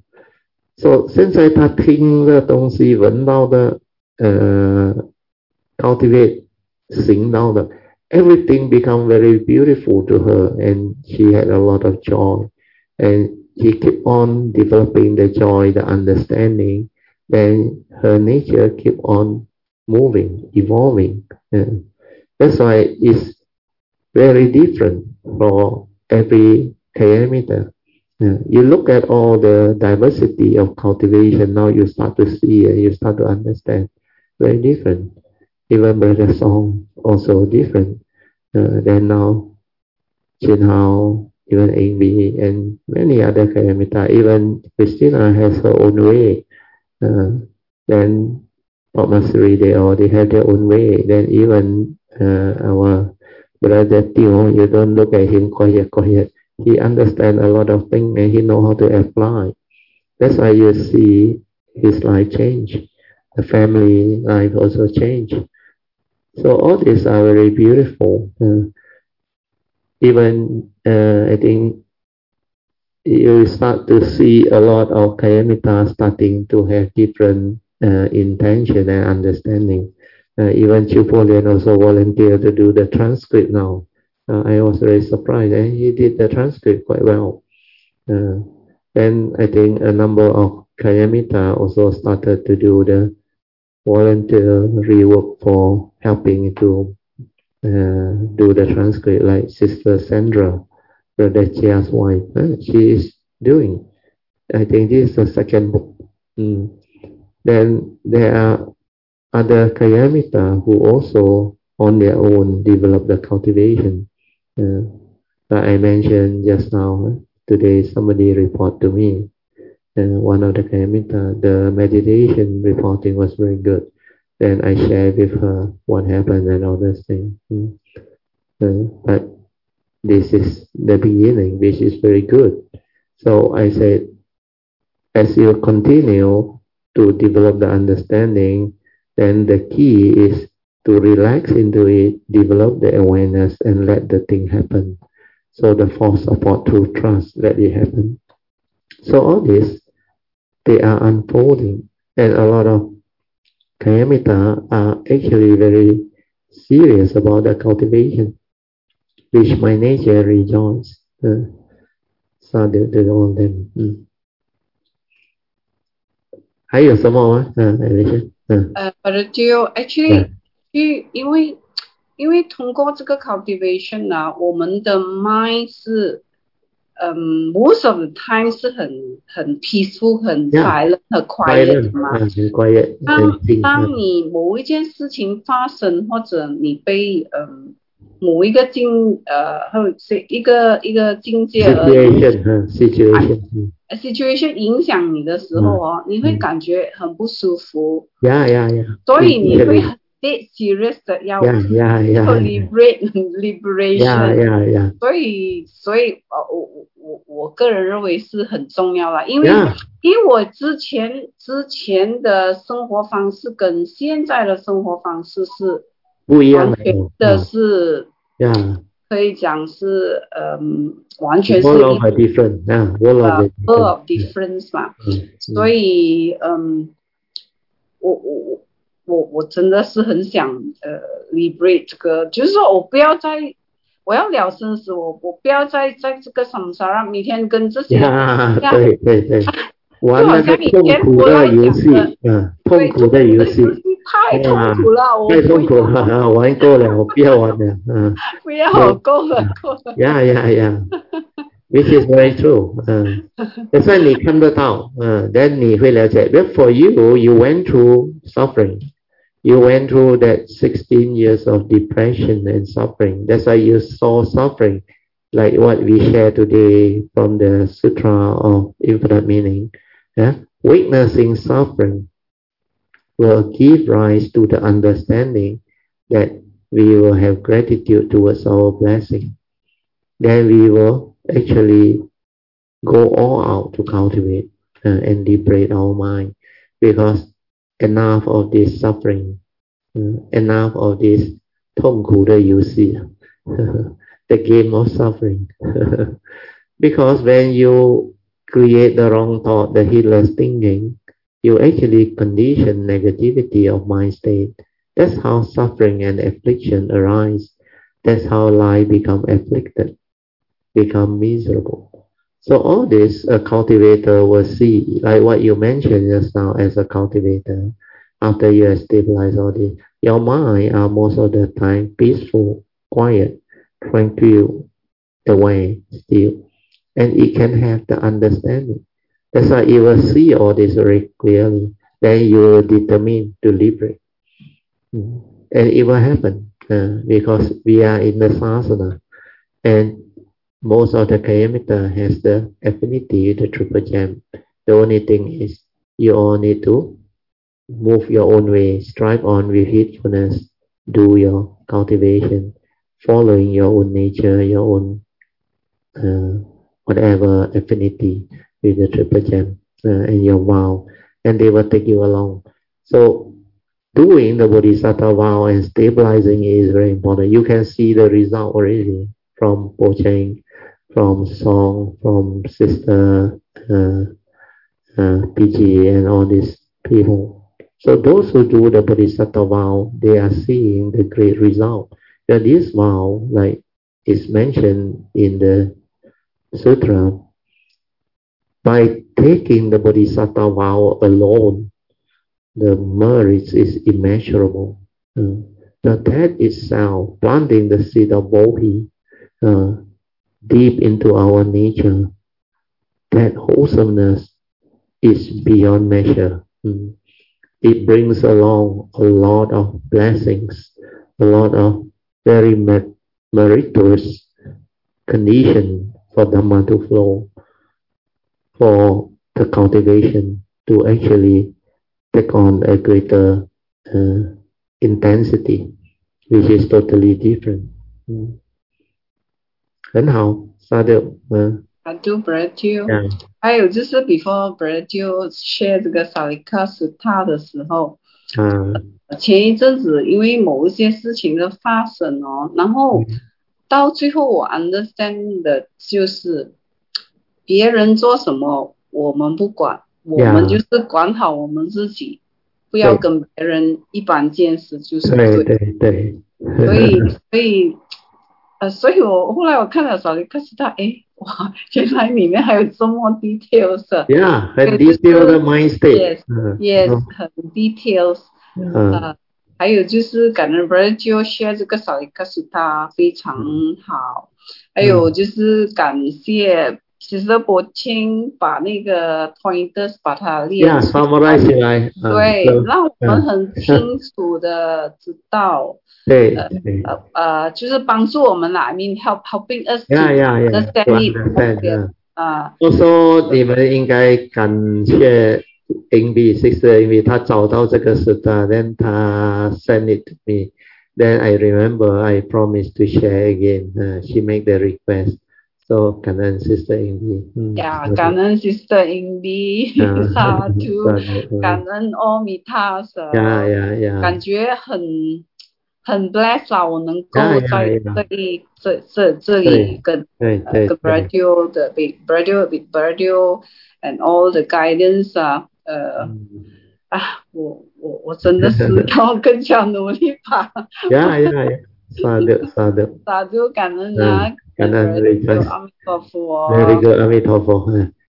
So 现在她听的东西、闻到的、呃、cultivate 行到的 everything become very beautiful to her, and she had a lot of joy. And she keep on developing the joy, the understanding, then her nature keep on moving, evolving. Yeah. That's why it's very different for every Kayamita. Yeah. You look at all the diversity of cultivation, now you start to see and you start to understand. Very different. Even Brother Song also different. Uh, then now, Chin Hao, even A B and many other Kayamita, even Christina has her own way. Uh, then Padmasri, they all they have their own way. Then even uh, our brother Tio, you don't look at him quiet, quiet. He understands a lot of things and he know how to apply. That's why you see his life change. The family life also change. So all these are very beautiful. Uh, even uh, I think you start to see a lot of Kayamita starting to have different uh, intention and understanding. Uh, even Chipolian also volunteered to do the transcript now. Uh, I was very surprised, and he did the transcript quite well. Uh, then I think a number of Kayamita also started to do the voluntary work for helping to uh, do the transcript, like Sister Sandra, Brother Chia's wife. Uh, she is doing. I think this is the second book. Mm. Then there are other Kayamita who also on their own develop the cultivation. Uh, that I mentioned just now. Today somebody report to me, uh, one of the Kayamita, the meditation reporting was very good. Then I shared with her what happened and all those things. Mm. Uh, but this is the beginning, which is very good. So I said, as you continue to develop the understanding, then the key is to relax into it, develop the awareness, and let the thing happen. So the force support through trust, let it happen. So all this, they are unfolding, and a lot of Kayamita are actually very serious about the cultivation, which my nature rejoice. Uh, so the, the all them. Mm. 还有什么吗？嗯，艾丽莎，嗯， 呃，反正就 actually，因因为因为通过这个 cultivation 呢，我们的 mind 是，嗯 ，most of the time 是很很 peaceful、很 silent、很 quiet 的嘛。 很 quiet。 当当你某一件事情发生，或者你被嗯某一个境呃或是一个一个境界而 situation situation situation 影响你的时候哦，你会感觉很不舒服。 呀呀呀！ 所以你会很 dead serious 的要呀呀呀 liberate liberation。 呀呀呀！ 所以所以呃我我我我个人认为是很重要啦，因为因为我之前之前的生活方式跟现在的生活方式是不一样的，是呀。 可以讲是嗯，完全是 world of different 啊 world of difference 嘛，所以嗯，我我我我真的是很想呃 liberate 这个，就是说我不要再我要了生死，我我不要再在这个samsara上每天跟这些对对对，玩那个痛苦的游戏，嗯，痛苦的游戏。 太痛苦了，我太痛苦了，玩够了，我不要玩了，嗯， 不要，够了，够了。 Yeah, yeah, yeah. Which is very true. 嗯，但是你看得到，嗯 ，then 你会了解。But for you, you went through suffering. You went through that sixteen years of depression and suffering. That's why you saw suffering, like what we share today from the Sutra of Infinite Meaning. Yeah? Witnessing suffering will give rise to the understanding that we will have gratitude towards our blessing. Then we will actually go all out to cultivate uh, and liberate our mind, because enough of this suffering, uh, enough of this 痛苦的游戏 the game of suffering. Because when you create the wrong thought, the heedless thinking, you actually condition negativity of mind state. That's how suffering and affliction arise. That's how life become afflicted, become miserable. So all this a cultivator will see, like what you mentioned just now as a cultivator, after you have stabilized all this, your mind are most of the time peaceful, quiet, tranquil, away, still. And it can have the understanding. That's why you will see all this very clearly. Then you will determine to liberate. And it will happen uh, because we are in the sasana. And most of the Kayamita has the affinity, the triple gem. The only thing is you all need to move your own way, strive on with heedfulness, do your cultivation, following your own nature, your own uh, whatever affinity with the triple gem uh, and your vow, and they will take you along. So doing the Bodhisattva vow and stabilizing it is very important. You can see the result already from Po Cheng, from Song, from Sister uh, uh, P G and all these people. So those who do the Bodhisattva vow, they are seeing the great result. That this vow, like is mentioned in the sutra, by taking the Bodhisattva vow alone, the merits is immeasurable. Uh, but that itself, planting the seed of bodhi uh, deep into our nature, that wholesomeness is beyond measure. Mm. It brings along a lot of blessings, a lot of very mer- meritorious condition for Dhamma to flow, for the cultivation to actually take on a greater uh, intensity, which is totally different. Mm. 很好，沙特，嗯， 啊，do Bradju， 嗯还有就是 before Bradju share 这个 Salika Sutta 的时候， 啊， 前一阵子因为某一些事情的发生哦，然后到最后我 understand 的就是别人做什么我们不管，我们就是管好我们自己，不要跟别人一般见识，就是对对对， 所以所以呃，所以我后来我看了少林克斯他，哎，哇，原来里面还有这么 details 的 ，Yeah， 很 detail 的 mind state， yes yes， 很 details， 呃，还有就是感恩 Brother Joe share 这个少林克斯他非常好，还有就是感谢其实伯清把那个 pointers 把它列出来 ，Yeah，summarize 起来， 对，让我们很清楚的知道。 对呃呃呃，就是帮助我们啦 ，I mean help helping us to yeah, yeah, yeah, understand to it understand, 啊。 also， 你们应该感谢 Ingbi sister Ingbi， 她找到这个 sutta，then 她 send it to me，then I remember I promised to share again，uh, she make the request，so 感恩 sister Ingbi。 呀，感恩 sister Ingbi， 萨土，感恩阿弥陀佛。 呀呀呀， 感觉很。很 blessed 啦，我能够在这里这这这里跟对对跟 Bradju 的 Bradju Bradju and all the guidance 啊，呃啊，我我我真的是要更加努力吧。 呀呀呀，萨德萨德， 萨德感恩啊， 感恩 Bradju 阿弥陀佛。 Very good， 阿弥陀佛。